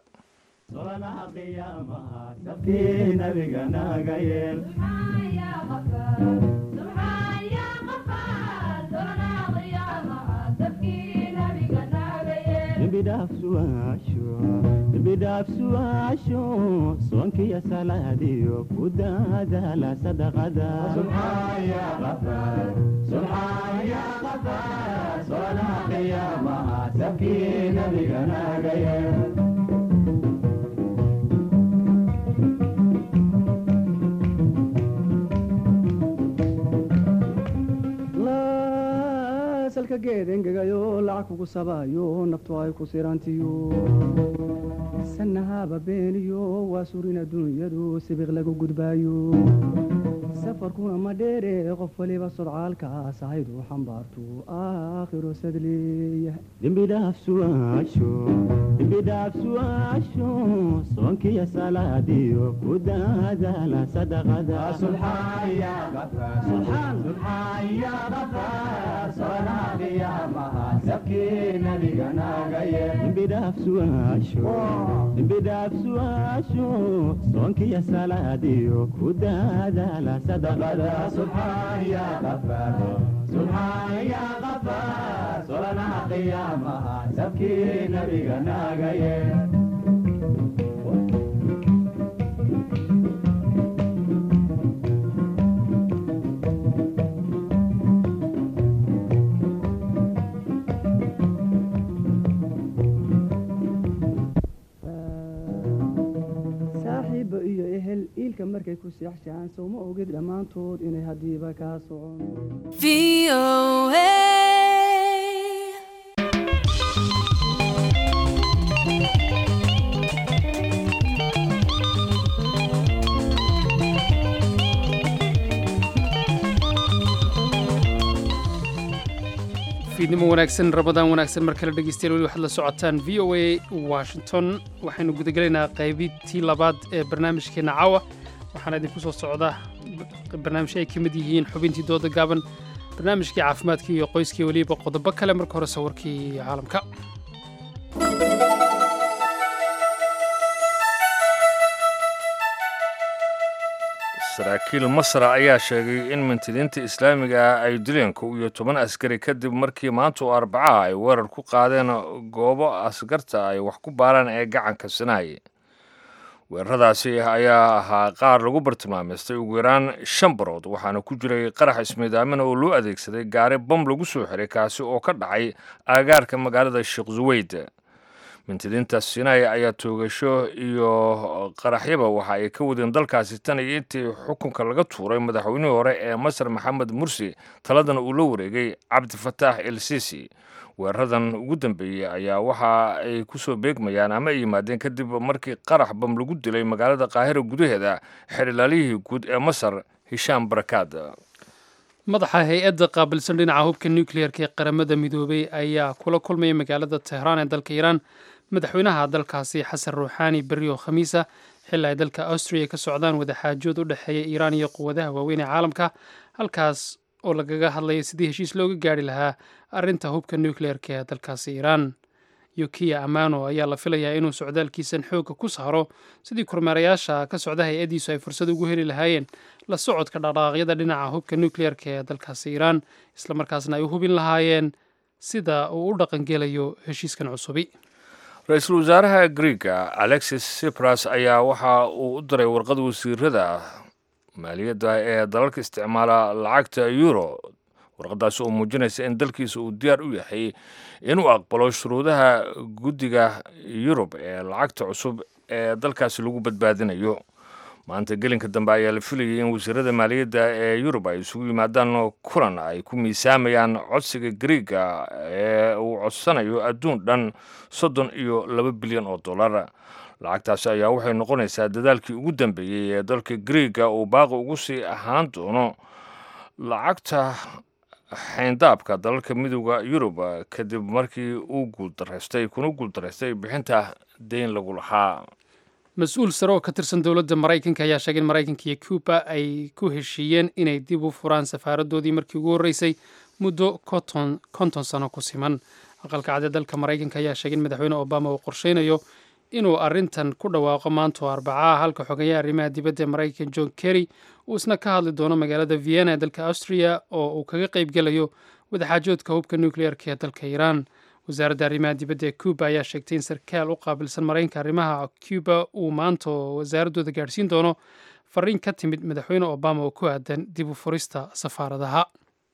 bidaf suasho sonki ya saladiyo kudada la sadaqada subhan ya ghafar sona qiyama sakina bigana gaye salka geedengayo lacag kugu sabayo naftu ay ku sirantiyo sanahaba beeniyo waa surin adduunyadu sibiq lagu gudbaayo safarkuna ma dheere qof waliba sodcaalkaas ahaydu xambaartu aakhiro sadleeya dembidhaaf su'aasho soonkiya salaadiyo ku daadaala sadaqada dembidhaaf su'aasho soonkiya salaadiyo ku daadaala sadaqada subxaan ya qafaar solanaha qiyaamaha sabkii nabiga naagaye iilka markay ku seexshaan sowma ogid dhammaantood inay haddiiba kaa socon fiidnimo wanaagsan rabadaan wanaagsan mar kale dhegeystayaal weli waxaad la socotaan v o a washington waxaynu gudagelaynaa qaybtii labaad ee barnaamijkeena caawa waxaana idinku soo socda barnaamijyo ay ka mid yihiin xubintii dooda gaaban barnaamijkii caafimaadkii iyo qoyskii weliba qodobo kale marka hore sawirkii caalamka saraakiil masar ayaa sheegay in mintidiinta islaamiga ah ay dileen 11 askari kadib markii maanta oo Arbaca ay weerar ku qaadeen goobo askarta ay wax ku baaraan ee gacanka Sinai. weeraradaasi ayaa ahaa qaar lagu bartilmaameystay ugu yaraan 5 barood waxaana ku jiray qarax ismiidaamin oo loo adeegsaday gaari bom lagu soo xiray kaasi oo ka dhacay aagaarka magaalada Sheikh Zuweyd. mintidiinta Sinai ayaa toogasho iyo qaraxyaba waxa ay ka wadeen dalkaasi tan iyo intii xukunka laga tuuray madaxweynihii hore ee Masar Maxamed Mursi taladana uu la wareegay Cabdi Fattah el-Sisi. weeraradan ugu dambeeyay ayaa waxa ay ku soo beegmayaan ama ay yimaadeen kadib markii qarax bam lagu dilay magaalada Qaahira gudaheeda xerilaalihii guud ee Masar Hisham Barakaad. madaxa hay-adda qaabilsan dhinaca hubka nuclearka ee qaramada midoobay ayaa kula kulmaya magaalada Tehraan ee dalka Iiraan madaxweynaha dalkaasi Xasan Ruuxaani berrio Khamiisa xilli ay dalka Austria ka socdaan wadaxaajood u dhexeeya Iiraan iyo quwadaha waaweyn ee caalamka halkaas oo lagaga hadlayo sidii heshiis looga gaari lahaa arrinta hubka nuclearka ee dalkaasi Iiraan. Yukiya Amano ayaa la filayaa inuu socdaalkiisan xoogga ku saaro sidii kormeerayaasha ka socda hay-adiisu ay fursad ugu heli lahaayeen la socodka dhaqdhaqaaqyada dhinaca hubka nuclearka ee dalkaasi Iiraan isla markaasna ay u hubin lahaayeen sida uu u dhaqangelayo heshiiskan cusubi. ra-iisul wasaaraha Greega Alexis Tsipras ayaa waxa uu u diray warqad wasiirada maaliyadda ee dalalka isticmaala lacagta euro warqadaas oo muujinaysa in dalkiisa uu diyaar u yahay inuu aqbalo shuruudaha guddiga Yurub ee lacagta cusub ee dalkaasi lagu badbaadinayo. maanta gelinka dambe ayaa la filayay in wasiirada maaliyadda ee Yurub ay isugu yimaadaan kulan ay ku miisaamayaan codsiga Greega ee uu codsanayo adduun dhan 32 bilyan oo dollar. lacagtaasi ayaa waxay noqonaysaa dadaalkii ugu dambeeyay ee dalka Greega uu baaqi ugu sii ahaan doono lacagta xayndaabka dalalka midowga Yurub kadib markii uu guuldareystay bixinta deyn lagu lahaa. mas-uul sare oo ka tirsan dowladda Maraykanka ayaa sheegay in Maraykanka iyo Cuba ay ku heshiiyeen inay dib u furaan safaaradoodii markii ugu horreysay muddo 50 sano ku siman. aqalka cad ee dalka Maraykanka ayaa sheegay in madaxweyne Obama uu qorsheynayo inuu arrintan ku dhawaaqo maanta oo Arbaca halka xogeeyaha arrimaha dibadda ee Maraykanka John Kerry uu isna ka hadli doono magaalada Vienna ee dalka Austria oo uu kaga qaybgelayo wadaxaajoodka hubka nuclearka ee dalka Iiraan. wasaaradda arrimaha dibadda ee Cuba ayaa sheegtay in sarkaal u qaabilsan Maraykanka arrimaha Cuba uu maanta wasaaradooda gaadhsiin doono fariin ka timid madaxweyne Obama oo ku aadan dib u furista safaaradaha.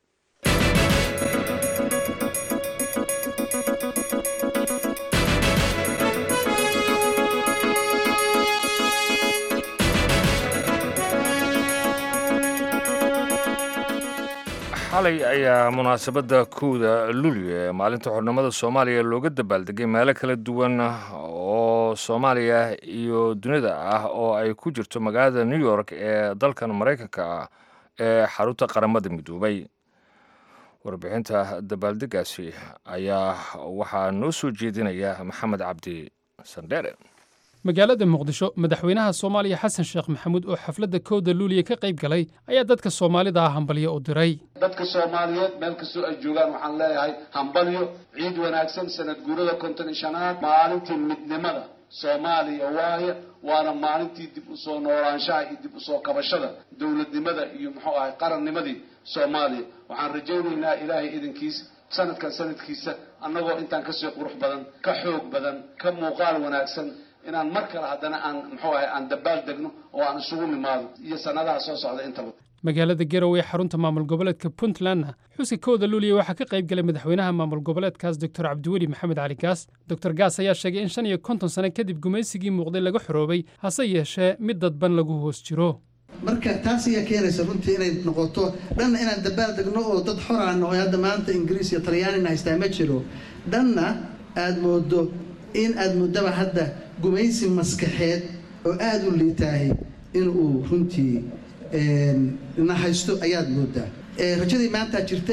xalay ayaa munaasabadda kowda Luulyo ee maalinta xornimada Soomaaliya looga dabaaldegay meelo kala duwan oo Soomaaliya iyo dunida ah oo ay ku jirto magaalada New York ee dalkan Maraykanka ee xarunta qaramada midoobay. warbixinta dabaaldegaasi ayaa waxaa noo soo jeedinaya Maxamed Cabdi Sandere. magaalada Muqdisho madaxweynaha Soomaaliya Xasan Sheekh Maxamuud oo xafladda kowda Luulyo ka qayb galay ayaa dadka Soomaalida ah hambalyo u diray. dadka Soomaaliyeed meel kastoo ay joogaan waxaan leeyahay hambalyo ciid wanaagsan sanad guurada 55aad maalintii midnimada Soomaaliya waana maalintii dib u soo noolaanshaha iyo dib u soo kabashada dowladnimada iyo qarannimadii Soomaaliya. waxaan rajaynaynaa Ilaahay idinkiisa sanadkiisa annagoo intaan ka soo qurux badan ka xoog badan ka muuqaal wanaagsan inaan mar kale haddana aan dabaal degno oo aan isugu nimaado iyo sanadaha soo socda intaba. magaalada Garowe xarunta maamul goboleedka Puntland xuska kowda Luulyo waxaa ka qayb galay madaxweynaha maamul goboleedkaas Dr. Cabdiweli Maxamed Cali Gaas. Dr. Gaas ayaa sheegay in 55 sano kadib gumaysigii muuqday laga xoroobay hase yeeshee mid dadban lagu hoos jiro. marka taas ayaa keenaysa runtii inay noqoto dhanna inaan dabaal degno oo dad xor aan nahay hadda maanta Ingiriis iyo Talyaani haystaa ma jiro dhanna aad moodo in aad muddaba hadda gumaysi maskaxeed oo aad u liitaahay inuu runtii na haysto ayaad moodaa. rajadii maanta jirtay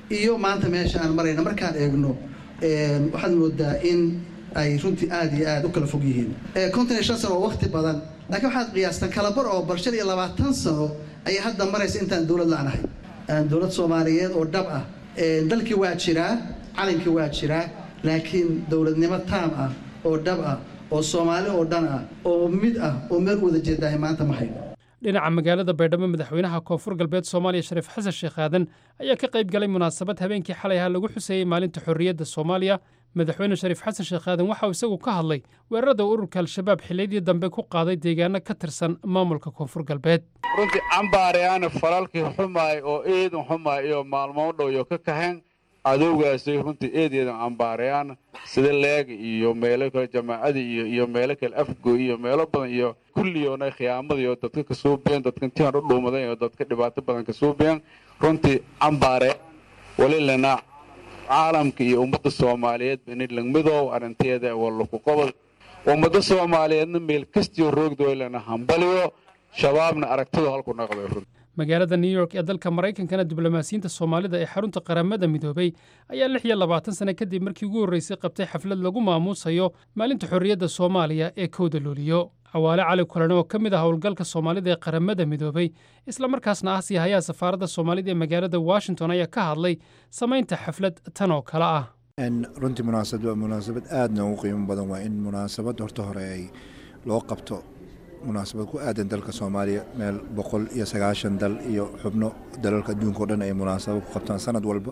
iyo maanta meesha aan marayna markaan eegno waxaad moodaa in ay runtii aad iyo aad u kala fog yihiin 55 sano oo waqti badan laakiin waxaad qiyaastaan kala bar oo 20 sano ay hadda maraysa intaan dawlad la'aanahay dawlad Soomaaliyeed oo dhab ah dalkii waa jiraa calankii waa jiraa laakiin dawladnimo taam ah oo dhab ah oo Soomaali oo dhan ah oo mid ah oo meel wada jeedahay maanta ma hayno dhinaca magaalada Baydhabo madaxweynaha Koonfur Galbeed Soomaaliya Shariif Xasan Sheekh Aadan ayaa ka qayb galay munaasabad habeenkii xalay ah lagu xuseeyay maalinta xorriyadda Soomaaliya madaxweyne Shariif Xasan Sheekh Aadan waxa uu isagu ka hadlay weerarada ururka Al-Shabaab xilladii dambe ku qaaday deegaano ka tirsan maamulka Koonfur Galbeed runtii ambaarayaan falalkii xumaay oo eedan xumaay iyo maalmo dhow iyo ka kaxeen adowgaasay runtii eedeedan ambaarayaan sida leeg iyo meelo kale jamaacada iyo meelo kale afgo iyo meelo badan iyo kulliyoona khiyaamada iyo dadka ka soo been dadka intaan u dhuumaday iyo dadka dhibaato badan ka soo been runtii ambaare walilana caalamka iyo ummadda Soomaaliyeed in langmidow arinteeda wala ku qabad ummadda Soomaaliyeedna meel kastiyo roogdooylana hambaliyo shabaabna aragtida halku naqday runtii magaalada New York ee dalka Mareykankana diblomaasiyiinta Soomaalida ee xarunta qaramada midoobay ayaa 26 sano kadib markii ugu horeysay qabtay xaflad lagu maamuusayo maalinta xorriyadda Soomaaliya ee 1 Luulyo Awaale Cali Kulan oo ka mid ah howlgalka Soomaalida ee qaramada midoobay isla markaasna ah siyaha safaaradda Soomaalida ee magaalada Washington ayaa ka hadlay sameynta xaflad tan oo kala ah runtii munaasabad aad u qiimo badan waa in munaasabad horta hore ay loo qabto munaasabad ku aadan dalka Soomaaliya meel 190 dal iyo xubno dalalka adduunka oo dhan ay munaasabad ku qabtaan sanad walba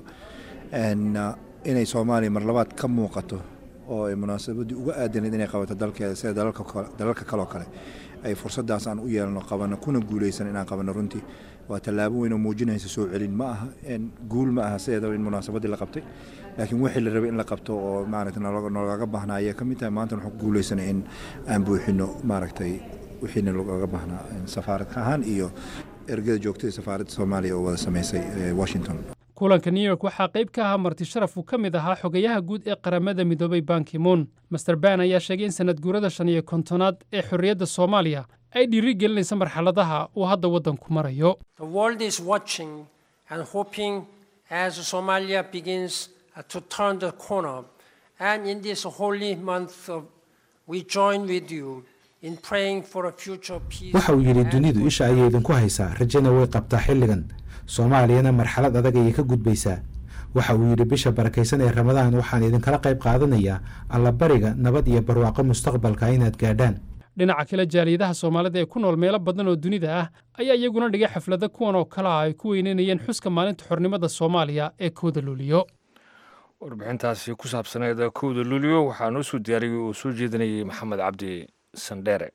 inay Soomaaliya mar labaad ka muuqato oo ay munaasabadii uga aadaneed inay qabato dalkeeda sida dalalka kale ay fursadaas aan u yeelno qabano kuna guuleysan inaan qabano runtii waa tallaabo weyn oo muujinaysa soo celin ma aha guul ma aha sida in munaasabadii la qabtay laakiin wixii la rabay in la qabto oo maaragtay nologa baahnaa ka mid tahay maanta waxaan ku guuleysanay in aan buuxino maaragtay wixii looga baahnaa safaarad ahaan iyo ergada joogtada safaaradda Soomaaliya oo wada sameysay Washington kulanka New York waxaa qayb ka ahaa marti sharaf uu ka mid ahaa xogayaha guud ee qaramada midoobay Ban Ki-moon Mr. Ban ayaa sheegay in sanad guurada 55aad ee xorriyadda Soomaaliya ay dhiirigelinayso marxaladaha uu hadda waddanku marayo The world is watching and hoping as Somalia begins to turn the corner and in this holy month we join with you in praying for a future peace waxa uu yiri dunidu isha ayay idinku haysaa rajana way qabtaa xilligan Soomaaliyana marxalad adag ay ka gudbaysaa waxa uu yiri bisha barakeysan ee Ramadaan waxaan idin kala qayb qaadanayaa alla bariga nabad iyo barwaaqo mustaqbalka inaad gaadhaan dhinaca kale jaaliyadaha Soomaalida ee ku nool meelo badan oo dunida ah ayaa iyaguna dhigay xaflado kuwan oo kala ay ku weyneynayeen xuska maalinta xornimada Soomaaliya ee 1 Luulyo warbixintaasi ku saabsaneed 1 Luulyo waxaan u soo diyaariyay oo soo jeedinayay Maxamed Cabdi Sandere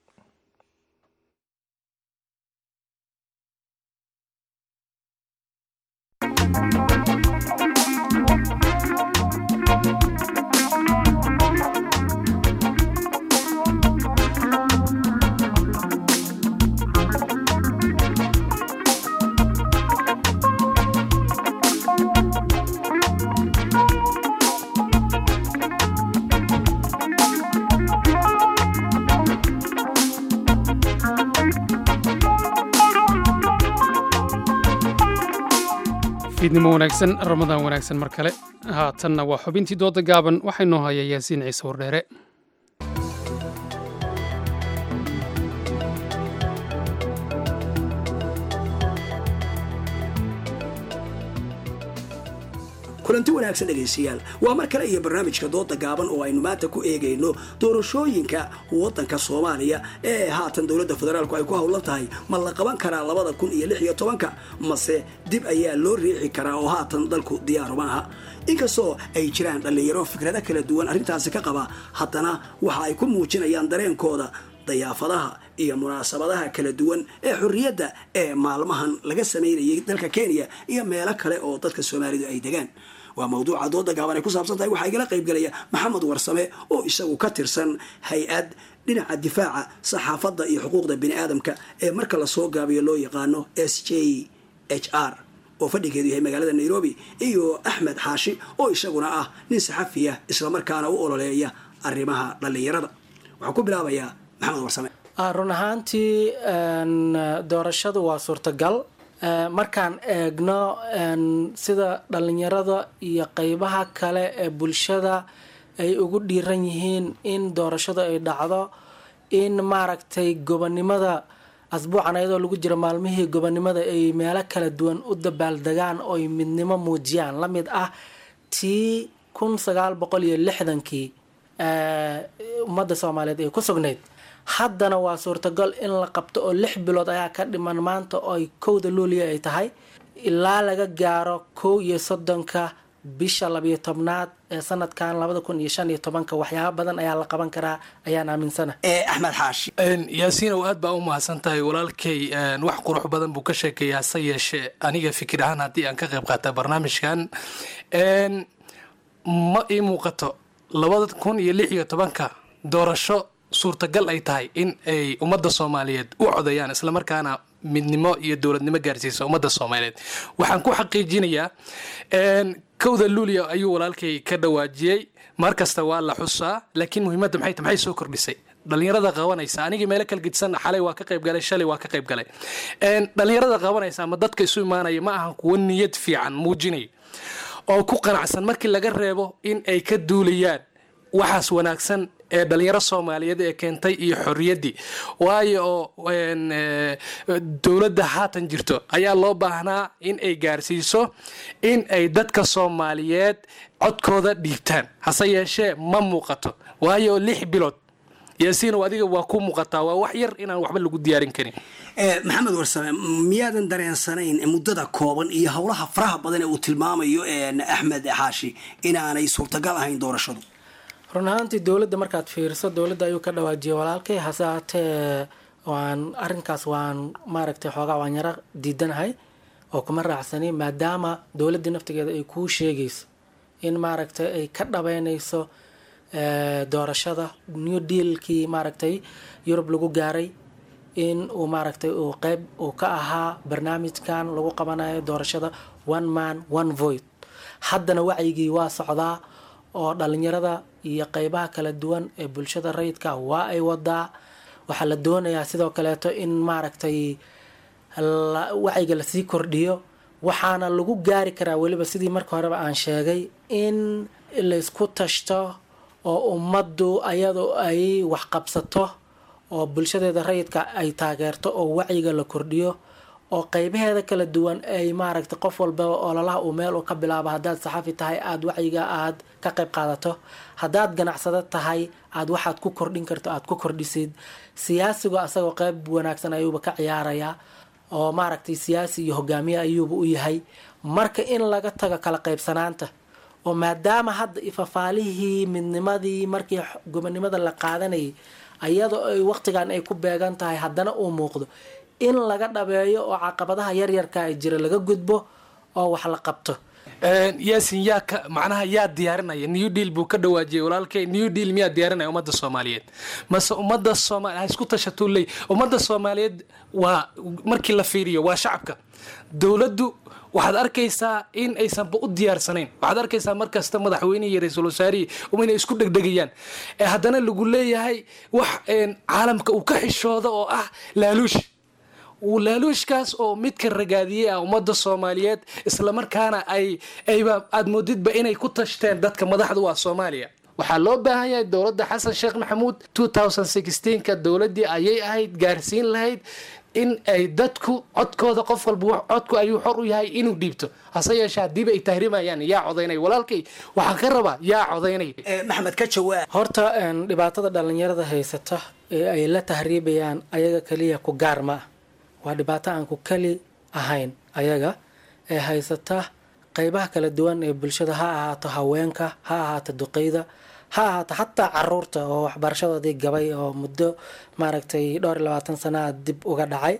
fiidnimo wanaagsan Ramadaan wanaagsan mar kale haatanna waa xubintii dooda gaaban waxaynoo haya Yaasiin Ciise Wardheere kulanti wanaagsan dhegaystayaal waa mar kale iyo barnaamijka dooda gaaban oo aynu maanta ku eegayno doorashooyinka waddanka Soomaaliya ee haatan dowladda federaalku ay ku howlan tahay ma la qaban karaa 2016 mase dib ayaa loo riixi karaa oo haatan dalku diyaar uma aha inkastoo ay jiraan dhalinyaro fikrado kala duwan arrintaasi ka qaba haddana waxa ay ku muujinayaan dareenkooda dayaafadaha iyo munaasabadaha kala duwan ee xorriyadda ee maalmahan laga sameeyay dalka Kenya iyo meelo kale oo dadka Soomaalidu ay degaan waa mawduuca dooda gaaban ee ku saabsan tahay waxa igala qayb galaya Maxamed Warsame oo isagu ka tirsan hay'ad dhinaca difaaca saxaafadda iyo xuquuqda bini'aadamka ee marka la soo gaabiyo loo yaqaano SJHR oo fadhigeedu yahay magaalada Nairobi iyo Axmed Xaashi oo isaguna ah nin saxafi ah isla markaana u ololeeya arrimaha dhalinyarada waxa ku bilaabayaa Maxamed Warsame run ahaantii doorashadu waa suurtagal markaan eegno sida dhalinyarada iyo qeybaha kale ee bulshada ay ugu dhiiran yihiin in doorashada ay dhacdo, in maaragtay gobonimada asbuucan ayadoo lagu jiro maalmihii gobonimada ay meelo kala duwan u dabaaldegaan oo ay midnimo muujiyaan, la mid ah tii 1960kii ummadda soomaaliyeed ay ku sugnayd. haddana waa suurtagal in la qabto oo 6 bilood ayaa ka dhiman maanta oo ay 1 luulyo ay tahay ilaa laga gaaro 31 bisha 12aad ee sanadkan 2015 waxyaabo badan ayaa la qaban karaa ayaan aaminsana. axmed xaashi yaasiin aad baa u mahadsan tahay walaalkay, wax qurux badan buu ka sheekeeyaa se yeeshee aniga fikir ahaan haddii aan ka qayb qaata barnaamijkan ma ii muuqato 2016 doorasho suurtagal ay tahay in ay ummadda soomaaliyeed u codayaan islamarkaana midnimo iyo dowladnimo gaarsiisa ummadda soomaaliyeed. waxaan ku xaqiijinayaa 1 luulyo ayuu walaalkay ka dhawaajiyey, mar kasta waa la xusaa, laakiin muhiimadda maxay soo kordhisay dhalinyarada qabanaysa. anigii meelo kala gidsan xalay waa ka qayb galay, shalay waa ka qayb galay. dhalinyarada qabanaysa ama dadka isu imaanaya ma ahan kuwa niyad fiican muujinaya oo ku qanacsan markii laga reebo in ay ka duulayaan waxaas wanaagsan ee dhalinyaro soomaaliyeed ee keentay iyo xorriyaddii. waayo oo dowladda haatan jirto ayaa loo baahnaa in ay gaarsiiso in ay dadka soomaaliyeed codkooda dhiibtaan, hase yeeshee ma muuqato. waayo 6 bilood yaasiinow adiga waa ku muuqataa, waa wax yar inaan waxba lagu diyaarin karin. maxamed warsame, miyaadan dareensanayn muddada kooban iyo howlaha faraha badan ee uu tilmaamayo axmed xaashi inaanay suurtagal ahayn doorashadu? run ahaantii dowladda markaad fiiriso, dowladda ayuu ka dhawaajiyay walaalkay, hase haatee arrinkaas waan maaragtay xoogaa waan yaro diidanahay oo kuma raacsani, maadaama dowladdii naftigeeda ay kuu sheegayso in maaragtay ay ka dhabeynayso doorashada new dealkii maaragtay yurub lagu gaaray, in uu maaragtay uu qeyb uu ka ahaa barnaamijkan lagu qabanayo doorashada one man one vote. haddana wacyigii waa socdaa oo dhalinyarada iyo qeybaha kala duwan ee bulshada rayidka waa ay wadaa. waxaa la doonayaa sidoo kaleeto in maaragtay wacyiga lasii kordhiyo, waxaana lagu gaari karaa weliba sidii marka horeba aan sheegay in laysku tashto oo ummaddu ayadoo ay wax qabsato oo bulshadeeda rayidka ay taageerto oo wacyiga la kordhiyo oo qeybaheeda kala duwan ay maaragtay qof walbaba ololaha uu meel u ka bilaabo. haddaad saxafi tahay aad wacyiga aad ka qayb qaadato, haddaad ganacsado tahay aad waxaad ku kordhin karto aad ku kordhisid. siyaasigu asagoo qeyb wanaagsan ayuuba ka ciyaarayaa oo maaragtay siyaasi iyo hogaamiye ayuuba u yahay. marka in laga tago kala qaybsanaanta, oo maadaama hadda ifafaalihii midnimadii markii gobonimada la qaadanayay ayadoo ay waqtigan ay ku beegan tahay haddana uu muuqdo in laga dhabeeyo oo caqabadaha yaryarka ay jira laga gudbo oo wax la qabto. yaasin macnaha yaa diyaarinaya new deal buu ka dhawaajiyay walaalkay. new deal miyaa diyaarinaya ummadda soomaaliyeed mase ummadda soomaaliyeed isku tashatuu leey? ummadda soomaaliyeed waa markii la fiiriyo waa shacabka. dowladdu waxaad arkaysaa in aysanba u diyaarsanayn, waxaad arkaysaa markasta madaxweynihii iyo ra-iisul wasaarihii inay isku dhegdhegayaan, haddana lagu leeyahay wax caalamka uu ka xishooda oo ah laaluush. laaluushkaas oo midka ragaadiyey ah ummadda soomaaliyeed, islamarkaana ayba aad moodidba inay ku tashteen dadka madaxda u ah Soomaaliya. waxaa loo baahan yahay dowladda xasan sheekh maxamuud 2016ka dowladdii ayay ahayd gaarsiin lahayd in ay dadku codkooda qof walba codku ayuu xor u yahay inuu dhiibto. hase yeeshee haddiiba ay tahriimayaan yaa codaynay walaalkay, waxaan ka rabaa yaa codaynay. maxamed ka jawaab. horta dhibaatada dhalinyarada haysata ee ay la tahriibayaan ayaga kaliya ku gaar ma ah, waa dhibaato aan ku kali ahayn ayaga ee haysata qeybaha kala duwan ee bulshada, ha ahaato haweenka, ha ahaato duqeyda, ha ahaato xataa caruurta oo waxbarashadoodii gabay oo muddo maaragtay 22 sano dib uga dhacay.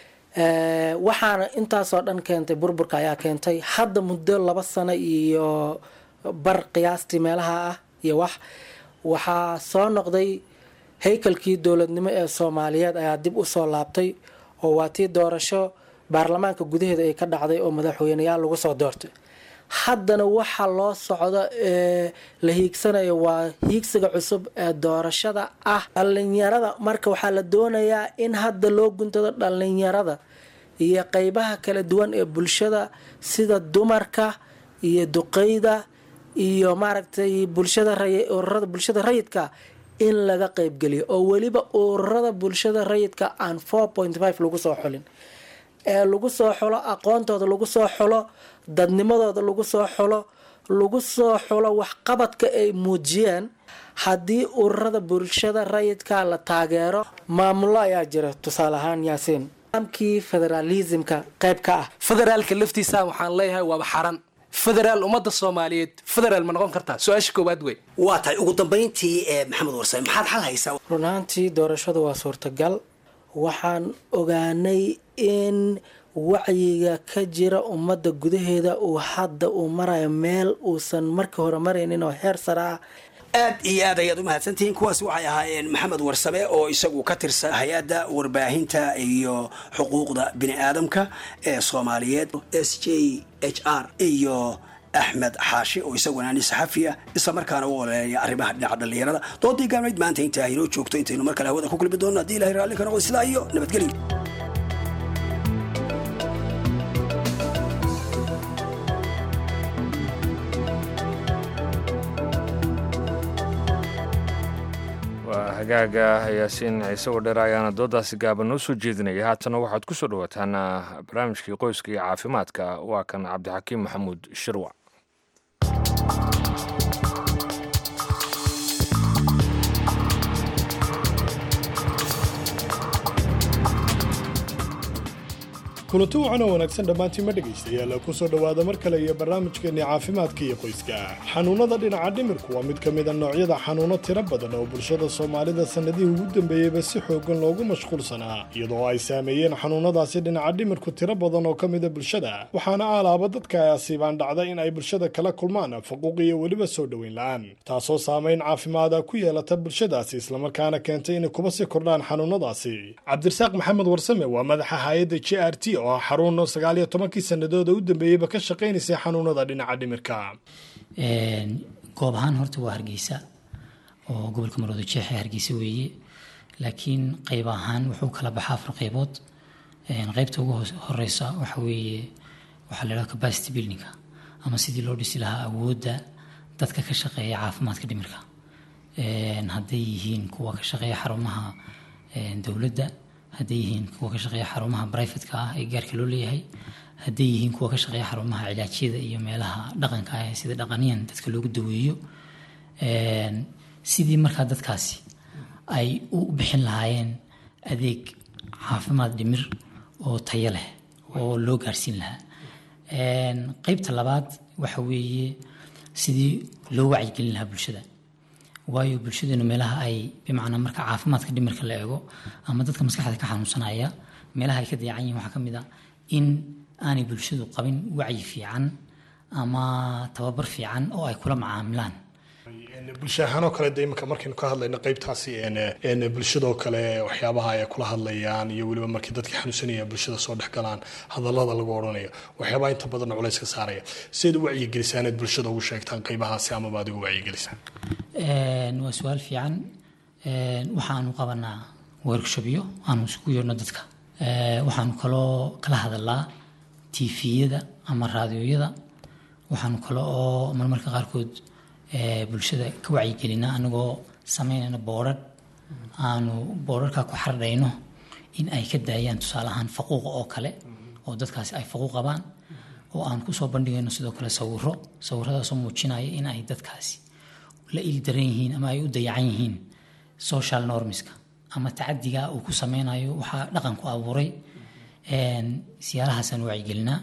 waxaana intaasoo dhan keentay burburka ayaa keentay. hadda muddo 2 sano iyo bar qiyaastii meelaha ah iyo waxaa soo noqday haykalkii dowladnimo ee Soomaaliyeed ayaa dib u soo laabtay oo waa tii doorasho baarlamaanka gudaheeda ay ka dhacday oo madaxweyneyaal lagu soo doortay. haddana waxa loo socdo la hiigsanayo waa hiigsiga cusub ee doorashada ah dhalinyarada. marka waxaa la doonayaa in hadda loo guntado dhalinyarada iyo qeybaha kala duwan ee bulshada sida dumarka iyo duqeyda iyo maaragtay ururada bulshada rayidka in laga qeybgeliyo oo weliba ururada bulshada rayidka aan 4.5 lagu soo xulin ee lagu soo xulo aqoontooda lagu soo xulo dadnimadooda lagu soo xulo waxqabadka ay muujiyeen. haddii ururada bulshada rayidka la taageero maamulo ayaa jira tusaale ahaan yaasiin nidaamkii federalismka qayb ka ah. federaalka laftiisa waxaan leeyahay waaba xaran federaal ummadda soomaaliyeed federaal ma noqon kartaa su-aasha koowaad wey. waa tahay ugu dambayntii maxamed warsame maxaad xal haysaa? run ahaantii doorashadu waa suurtagal. waxaan ogaanay in wacyiga ka jira ummadda gudaheeda uu hadda uu marayo meel uusan markii hore maraynin oo heer sare ah. aad iyo aad ayaad u mahadsantihiin. kuwaas waxay ahaayeen maxamed warsame oo isagu ka tirsan hay-adda warbaahinta iyo xuquuqda bini aadamka ee soomaaliyeed SJHR iyo axmed xaashi oo isaguna nin saxafi ah isla markaana u oleeya arrimaha dhinaca dhallinyarada. doodii gaabnayd maanta intaa inoo joogto intaynu mar kale hawada ku kulmi doonno haddii ilahay raalli ka noqdo sidaa iyo nabadgelyo. hagaaga yaasiin ciise wadheer ayaana doodaasi gaaban noo soo jeedinaya. haatana waxaad ku soo dhawaataan barnaamijkii qoyska iyo caafimaadka. waa kan cabdixakiim maxamuud shirwac. kulanti wacan oo wanaagsan dhammaantiin ma dhegaystayaal ku soo dhowaada mar kale iyo barnaamijkeenni caafimaadka iyo qoyska. xanuunnada dhinaca dhimirku waa mid ka mid a noocyada xanuunno tiro badan oo bulshada soomaalida sannadihii ugu dambeeyeyba si xooggan loogu mashquulsanaa iyadoo ay saameeyeen xanuunnadaasi dhinaca dhimirku tiro badan oo ka mida bulshada. waxaana alaaba dadka ay asiibaan dhacda in ay bulshada kala kulmaan faquuq iyo weliba soo dhoweyn la'aan, taasoo saamayn caafimaada ku yeelata bulshadaasi islamarkaana keentay inay kuba sii kordhaan xanuunnadaasi. cabdirasaaq maxamed warsame waa madaxa hay-adda JRT oo xarun 19 sanadooda u dambeeyeyba ka shaqaynaysay xanuunada dhinaca dhimirka. goob ahaan horta waa Hargeysa oo gobolka Maroodi Jeex Hargeysa weeye, laakiin qayb ahaan wuxuu kala baxaa afar qaybood. qaybta ugu horeysa waxa weeye waxa la yiraahdo capacity building ama sidii loo dhisi lahaa awoodda dadka ka shaqeeya caafimaadka dhimirka. hadday yihiin kuwa ka shaqeeya xarumaha dawladda, hadday yihiin kuwa ka shaqeeya xarumaha private-ka ah ee gaarka loo leeyahay, hadday yihiin kuwa ka shaqeeya xarumaha cilaajyada iyo meelaha dhaqanka ah sida dhaqaniyan dadka loogu daweeyo. sidii markaa dadkaasi ay u bixin lahaayeen adeeg caafimaad dhimir oo tayo leh oo loo gaarsiin lahaa. qaybta labaad waxa weeye sidii loo wacyigelin lahaa bulshada, waayo bulshadeenu meelaha ay bimacnaa marka caafimaadka dhimirka la eego ama dadka maskaxda ka xanuunsanaya meelaha ay ka dayacan yihiin waxaa ka mid ah in aanay bulshadu qabin wacyi fiican ama tababar fiican oo ay kula macaamilaan. bulsha ahaanoo kale de iminka markaynu ka hadlayno qaybtaasi bulshadoo kale waxyaabaha ay kula hadlayaan iyo weliba markii dadkii xanuunsanaya bulshada soo dhex galaan hadallada lagu odhanayo waxyaabaha inta badan culays ka saaraya. sidaad u wacyigelisaan aad bulshada ugu sheegtaan qaybahaasi amaba adigu wacyigelisaan? waa su-aal fiican. waxaanu qabanaa workshopyo aanu isugu yeerno dadka. waxaanu kaloo kala hadalaa tviyada ama raadiyooyada. waxaanu kale oo marmarka qaarkood bulshada ka wacyigelina anagoo samaynayna boodhadh aanu boodharkaa ku xardhayno in ay ka daayaan tusaale ahaan faquuqa oo kale oo dadkaasi ay faquuq qabaan, oo aan kusoo bandhigayno sidoo kale sawiradaasoo muujinaya in ay dadkaasi la ildaran yihiin ama ay u dayacan yihiin social normska ama tacadiga uu ku sameynayo waxaa dhaqanku abuuray. siyaalahaasaan wacyigelinaa.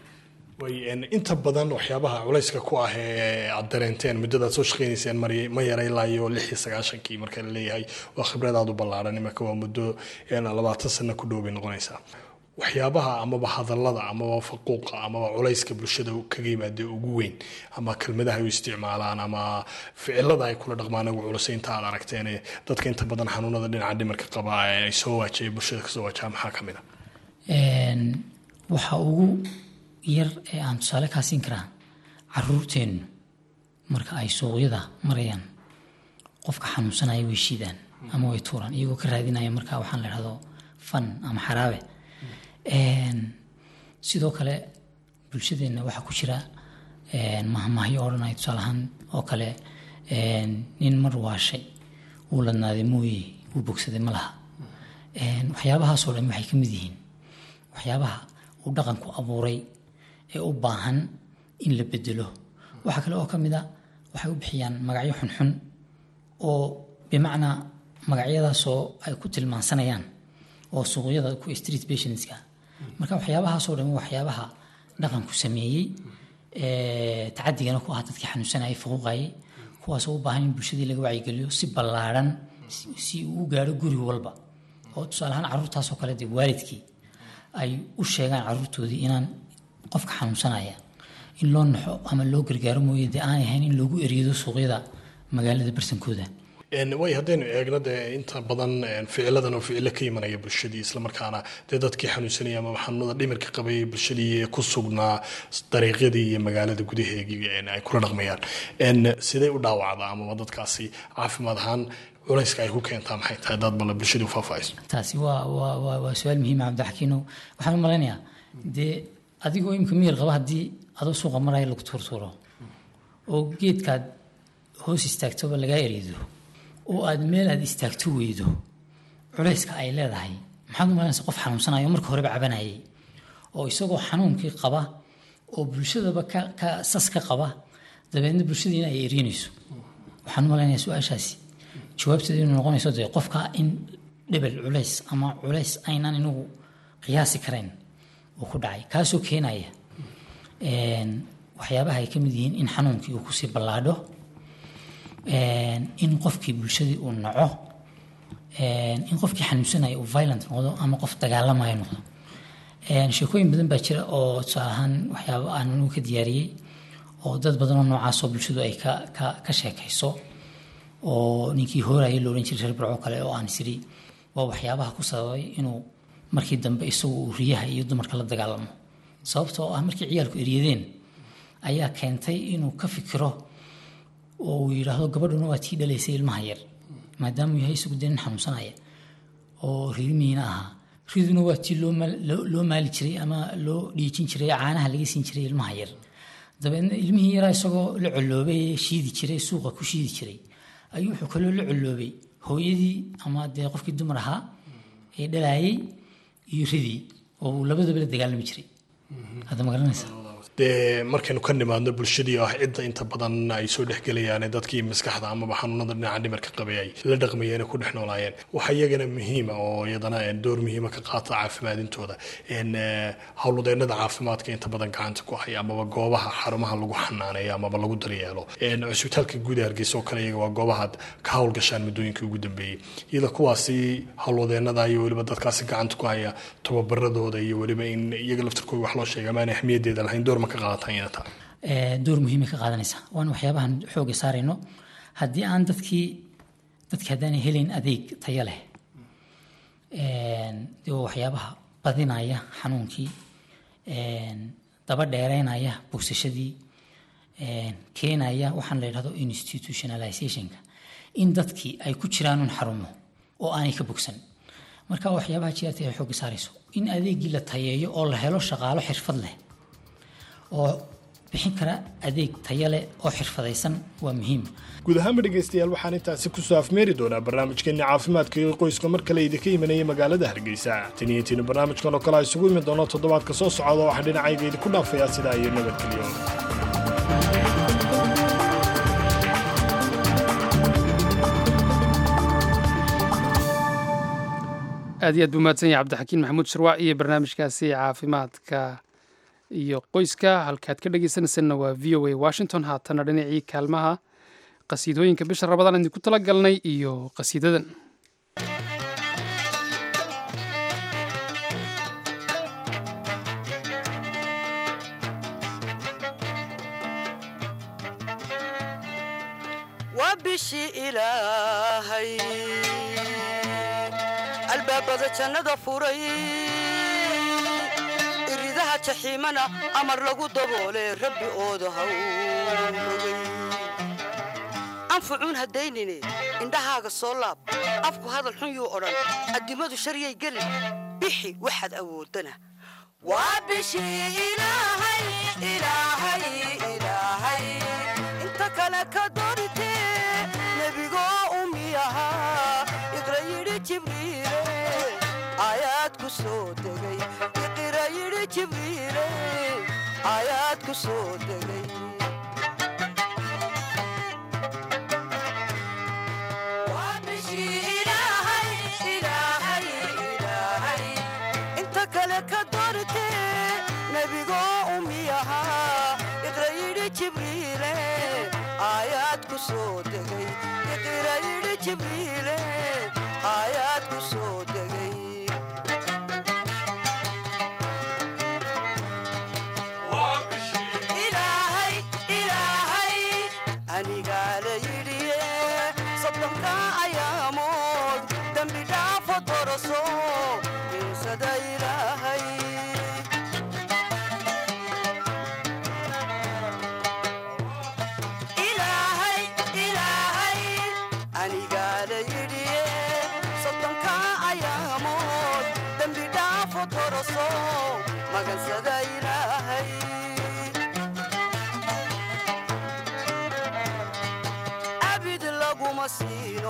inta badan waxyaabaha culayska ku ah ee aad dareenteen muddadaad soo shaqaynayseen ma yara ilaa iyo 96 marka la leeyahay waa khibradaad u ballaaran. imika waa muddo 20 sano ku dhow bay noqonaysaa. waxyaabaha amaba hadallada amaba faquuqa amaba culayska bulshada kaga yimaada ugu weyn ama kelmadaha ay u isticmaalaan ama ficilada ay kula dhaqmaan ugu culus inta aad aragteen dadka inta badan xanuunada dhinaca dhimirka qaba ay soo waajay bulshada ka soo waajaa maxaa ka mid ah? waxa ugu yar ee aan tusaale kaa siin karaa caruurteennu marka ay suuqyada marayaan qofka xanuunsanaya way shiidaan ama way tuuraan iyagoo ka raadinaya markaa waxaan la idhahdo fan ama xaraabe. sidoo kale bulshadeenna waxaa ku jira mahmaahyo odhanaya tusaale ahaan oo kale nin mar waashay uu ladnaaday mooye uu bogsaday ma laha waxyaabahaasoo dhan waxay ka mid yihiin waxyaabaha uu dhaqanku abuuray ee u baahan in la bedelo waxaa kale oo ka mid a waxay u bixiyaan magacyo xunxun oo bimacnaa magacyadaasoo ay ku tilmaansanayaan oo suuqyada ku street patientska marka waxyaabahaasoo dhan waxyaabaha dhaqanku sameeyey tacadigana ku ah dadkii xanuunsanayay fuquuqayay kuwaasoo u baahan in bulshadii laga wacyigeliyo si ballaaran si uu u gaadho guri walba oo tusaale ahaan carruurtaasoo kale dee waalidkii ay u sheegaan carruurtoodii inaan qofka xanuunsanaya in loo naxo ama loo gargaaro mooye dee aan ahayn in loogu eryado suuqyada magaalada barsankooda way haddaynu eegno dee inta badan ficiladan oo ficilo ka imanaya bulshadii islamarkaana dee dadkii xanuunsanaya ama xanuunada dhimirka qabay bulshadii ku sugnaa dariiqyadii iyo magaalada gudaheegii ay kula dhaqmayaan sidee u dhaawacdaa amaba dadkaasi caafimaad ahaan culayska ay ku keentaa maxay tahay dad balla bulshadii u faahfaahayso taasi waa su-aal muhiim ah cabdixakiinow waxaan u malaynayaa dee adigoo imika miyir qaba haddii adoo suuqa maraya lagu tuurtuuro oo geedkaad hoos istaagtoba lagaa erido oo aad meel aad istaagto weydo culayska ay leedahay maxaad u malaynaysa qof xanuunsanayo marka horeba cabanayay oo isagoo xanuunkii qaba oo bulshadaba ka sas ka qaba dabeedna bulshadiina ay erinayso waxaan u malaynayaa su-aashaasi jawaabteedu inuu noqonayso dee qofka in dhebel culays ama culays aynaan inagu qiyaasi karayn uu ku dhacay kaasoo keenaya waxyaabaha ay ka mid yihiin in xanuunkii uu kusii ballaadho in qofkii bulshadii uu naco in qofkii xanuunsanaya uu violent noqdo ama qof dagaalamaya noqdo sheekooyin badan baa jira oo tusaale ahaan waxyaaba aan anigu ka diyaariyey oo dad badanoo noocaasoo bulshadu ay ka sheekayso oo ninkii hooraya la odhan jiray reer barco kale oo aan isiri waa waxyaabaha ku sababay inuu markii dambe isagu uu riyaha iyo dumarka la dagaalamo sababtoo ah markii ciyaalku eryadeen ayaa keentay inuu ka fikiro oo uu yidhaahdo gabadhuna waa tii dhalaysay ilmaha yar maadaamuu yahay isagu dee nin xanuunsanaya oo rirmiina ahaa riduna waa tii loo maali jiray ama loo dhiijin jiray caanaha laga siin jiray ilmaha yar dabeedna ilmihii yaraa isagoo la coloobay shiidi jiray suuqa ku shiidi jiray ayuu wuxuu kaloo la coloobay hooyadii ama dee qofkii dumar ahaa ee dhalaayay iyo ridii oo uu labadaba la dagaalami jiray hadda ma garanaysa dee markaynu ka nimaadno bulshadii ah cidda inta badan ay soo dhexgelayaan dadkii maskaxda amaba xanuunada dhinaca dhimirka qabay ay la dhaqmayeen ku dhex noolaayeen waxa iyagana muhiima oo iyadana door muhiima ka qaata caafimaadintooda howlwadeennada caafimaadka inta badan gacanta ku haya amaba goobaha xarumaha lagu xanaaneeyo amaba lagu daryeelo cusbitaalka guud ee Hargeysa oo kale iyaga waa goobaha ka howlgashaan muddooyinkii ugu dambeeyey iyada kuwaasi howlwadeennada iyo weliba dadkaasi gacanta ku haya tababaradooda iyo weliba in iyaga laftirkooda wax loo sheega maana ahmiyadeeda lahayn door door muhiima ka qaadanaysa waana waxyaabahan xooga saarayno haddii aan dadkii haddaanay helayn adeeg tayo leh dee waa waxyaabaha badinaya xanuunkii daba dheereynaya bogsashadii keenaya waxaan la yidhahdo institutionalizationka in dadkii ay ku jiraan un xarumo oo aanay ka bogsan marka waxyaabaha jiyaarta ay xooga saarayso in adeegii la tayeeyo oo la helo shaqaalo xirfad leh oo bixin kara adeeg tayo leh oo xirfadaysan waa muhiim guud ahaanba dhegaystayaal waxaan intaasi kusoo afmeeri doonaa barnaamijkeeni caafimaadka iyo qoyska mar kale idinka imanaya magaalada Hargeysa tan iyo intiina barnaamijkan oo kale isugu imi doono toddobaadka soo socda waxaan dhinacayga idinku dhaafayaa sidaa iyo nabadgelyo aad iyo aad buu mahadsan yahay cabdixakiin maxamuud shirwaac iyo barnaamijkaasi caafimaadka iyo qoyska halkaad ka dhegaysanaysanna waa v o a washington haatana dhinacii kaalmaha qasiidooyinka bisha rabadaan idinku tala galnay iyo qasiidadan waa bishii ilaahay albaabada jannada furay iridaha jaxiimana amar lagu daboole rabbi ooda hawrogay anfucuun haddaynine indhahaaga soo laab afku hadal xun yuu odhan addimadu sharyay gelin bixi waxaad awoodana waa bishii ilaahay ilaahay ilaahay inta kale ka doortee nebigoo umiyahaa iqra yidhi jibriile aayaad ku soo degay iqra yidhi jibriile aayaad ku soo degay waa bishii ilaahay ilaahay ilaahay inta kale ka doortee nebigoo umiyahaa iqra yidhi jibriile aayaad ku soo degay iqra yidhi jibriile aayaad ku soo degay ilaahay ilaahay anigaa la yidhiye soddonka ayaamood dembi dhaafo doroso insada ilaahay ilaahay ilaahay anigaa la yidhiye soddonka ayaamood dembi dhaafo doroso magansada ilaahay abid laguma siino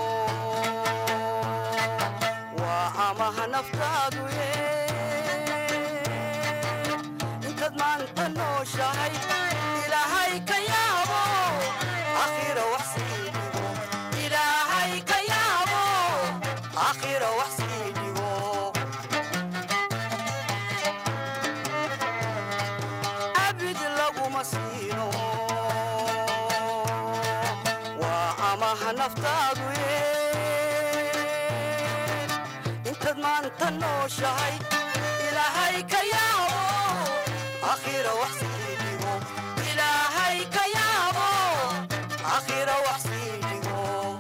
waa amaha naftaadu ye intaad maanta nooshahay ilaahay ka yaabo akhira wax sii dhigo ilaahay ka yaabo akhira wax sii dhigo abid laguma siino waa amaha naftaadu ye intaad maanta nooshahay ilaahay ka yaabo akhira wax sii dhigo ilaahay ka yaabo akhira wax sii dhigo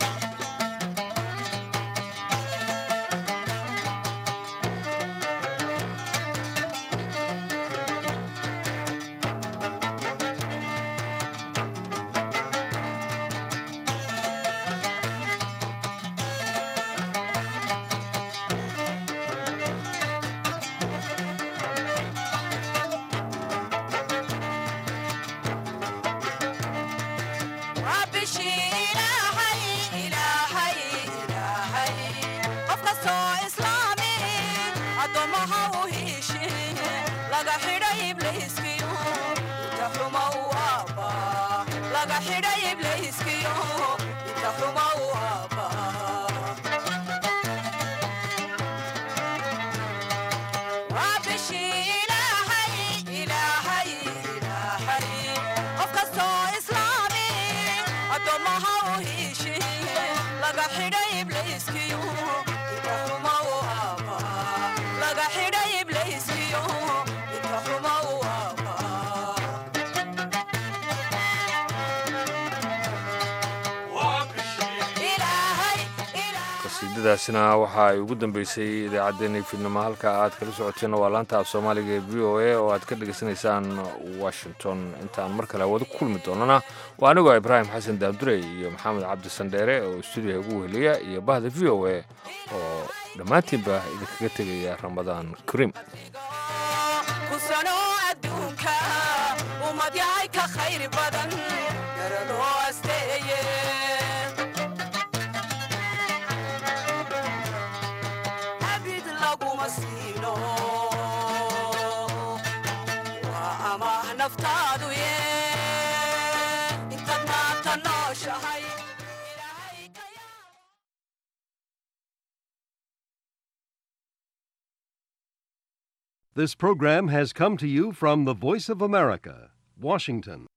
waa bishii ilaahay ilaahay ilaahay qof kastoo islaami addoommaha u hiishi laga xidhay ibliiskiyo inta xuma u aabba laga xidhay ibliiskiyo inta xuma u aabba waa bishii ilaahay ilaahay ilaahay qof kastoo islaami addoommaha u hiishi laga xidhay ibliiskiyo inta xuma u aabba laga xidhay ibliiskiyo inta xuma u aabba ilaahay qasiidadaasina waxa ay ugu dambeysay idaacaddeenii fiidnimo halka aad kala socoteen waa laanta af soomaaliga ee v o a oo aad ka dhegaysanaysaan washington intaan mar kale wada ku kulmi doonana waa anigoo ibraahim xasan daabdurey iyo maxamed cabdi sandheere oo stuudiyaha ugu weheliya iyo bahda v o a oo dhammaantiinba idinkaga tegaya ramadaan kariim kusano adduunka ummad yahay ka khayr badan garadoo asteeye abid laguma siino waa amaah naftaadu ye intaad maanta nooshahay This program has come to you from the Voice of America, Washington.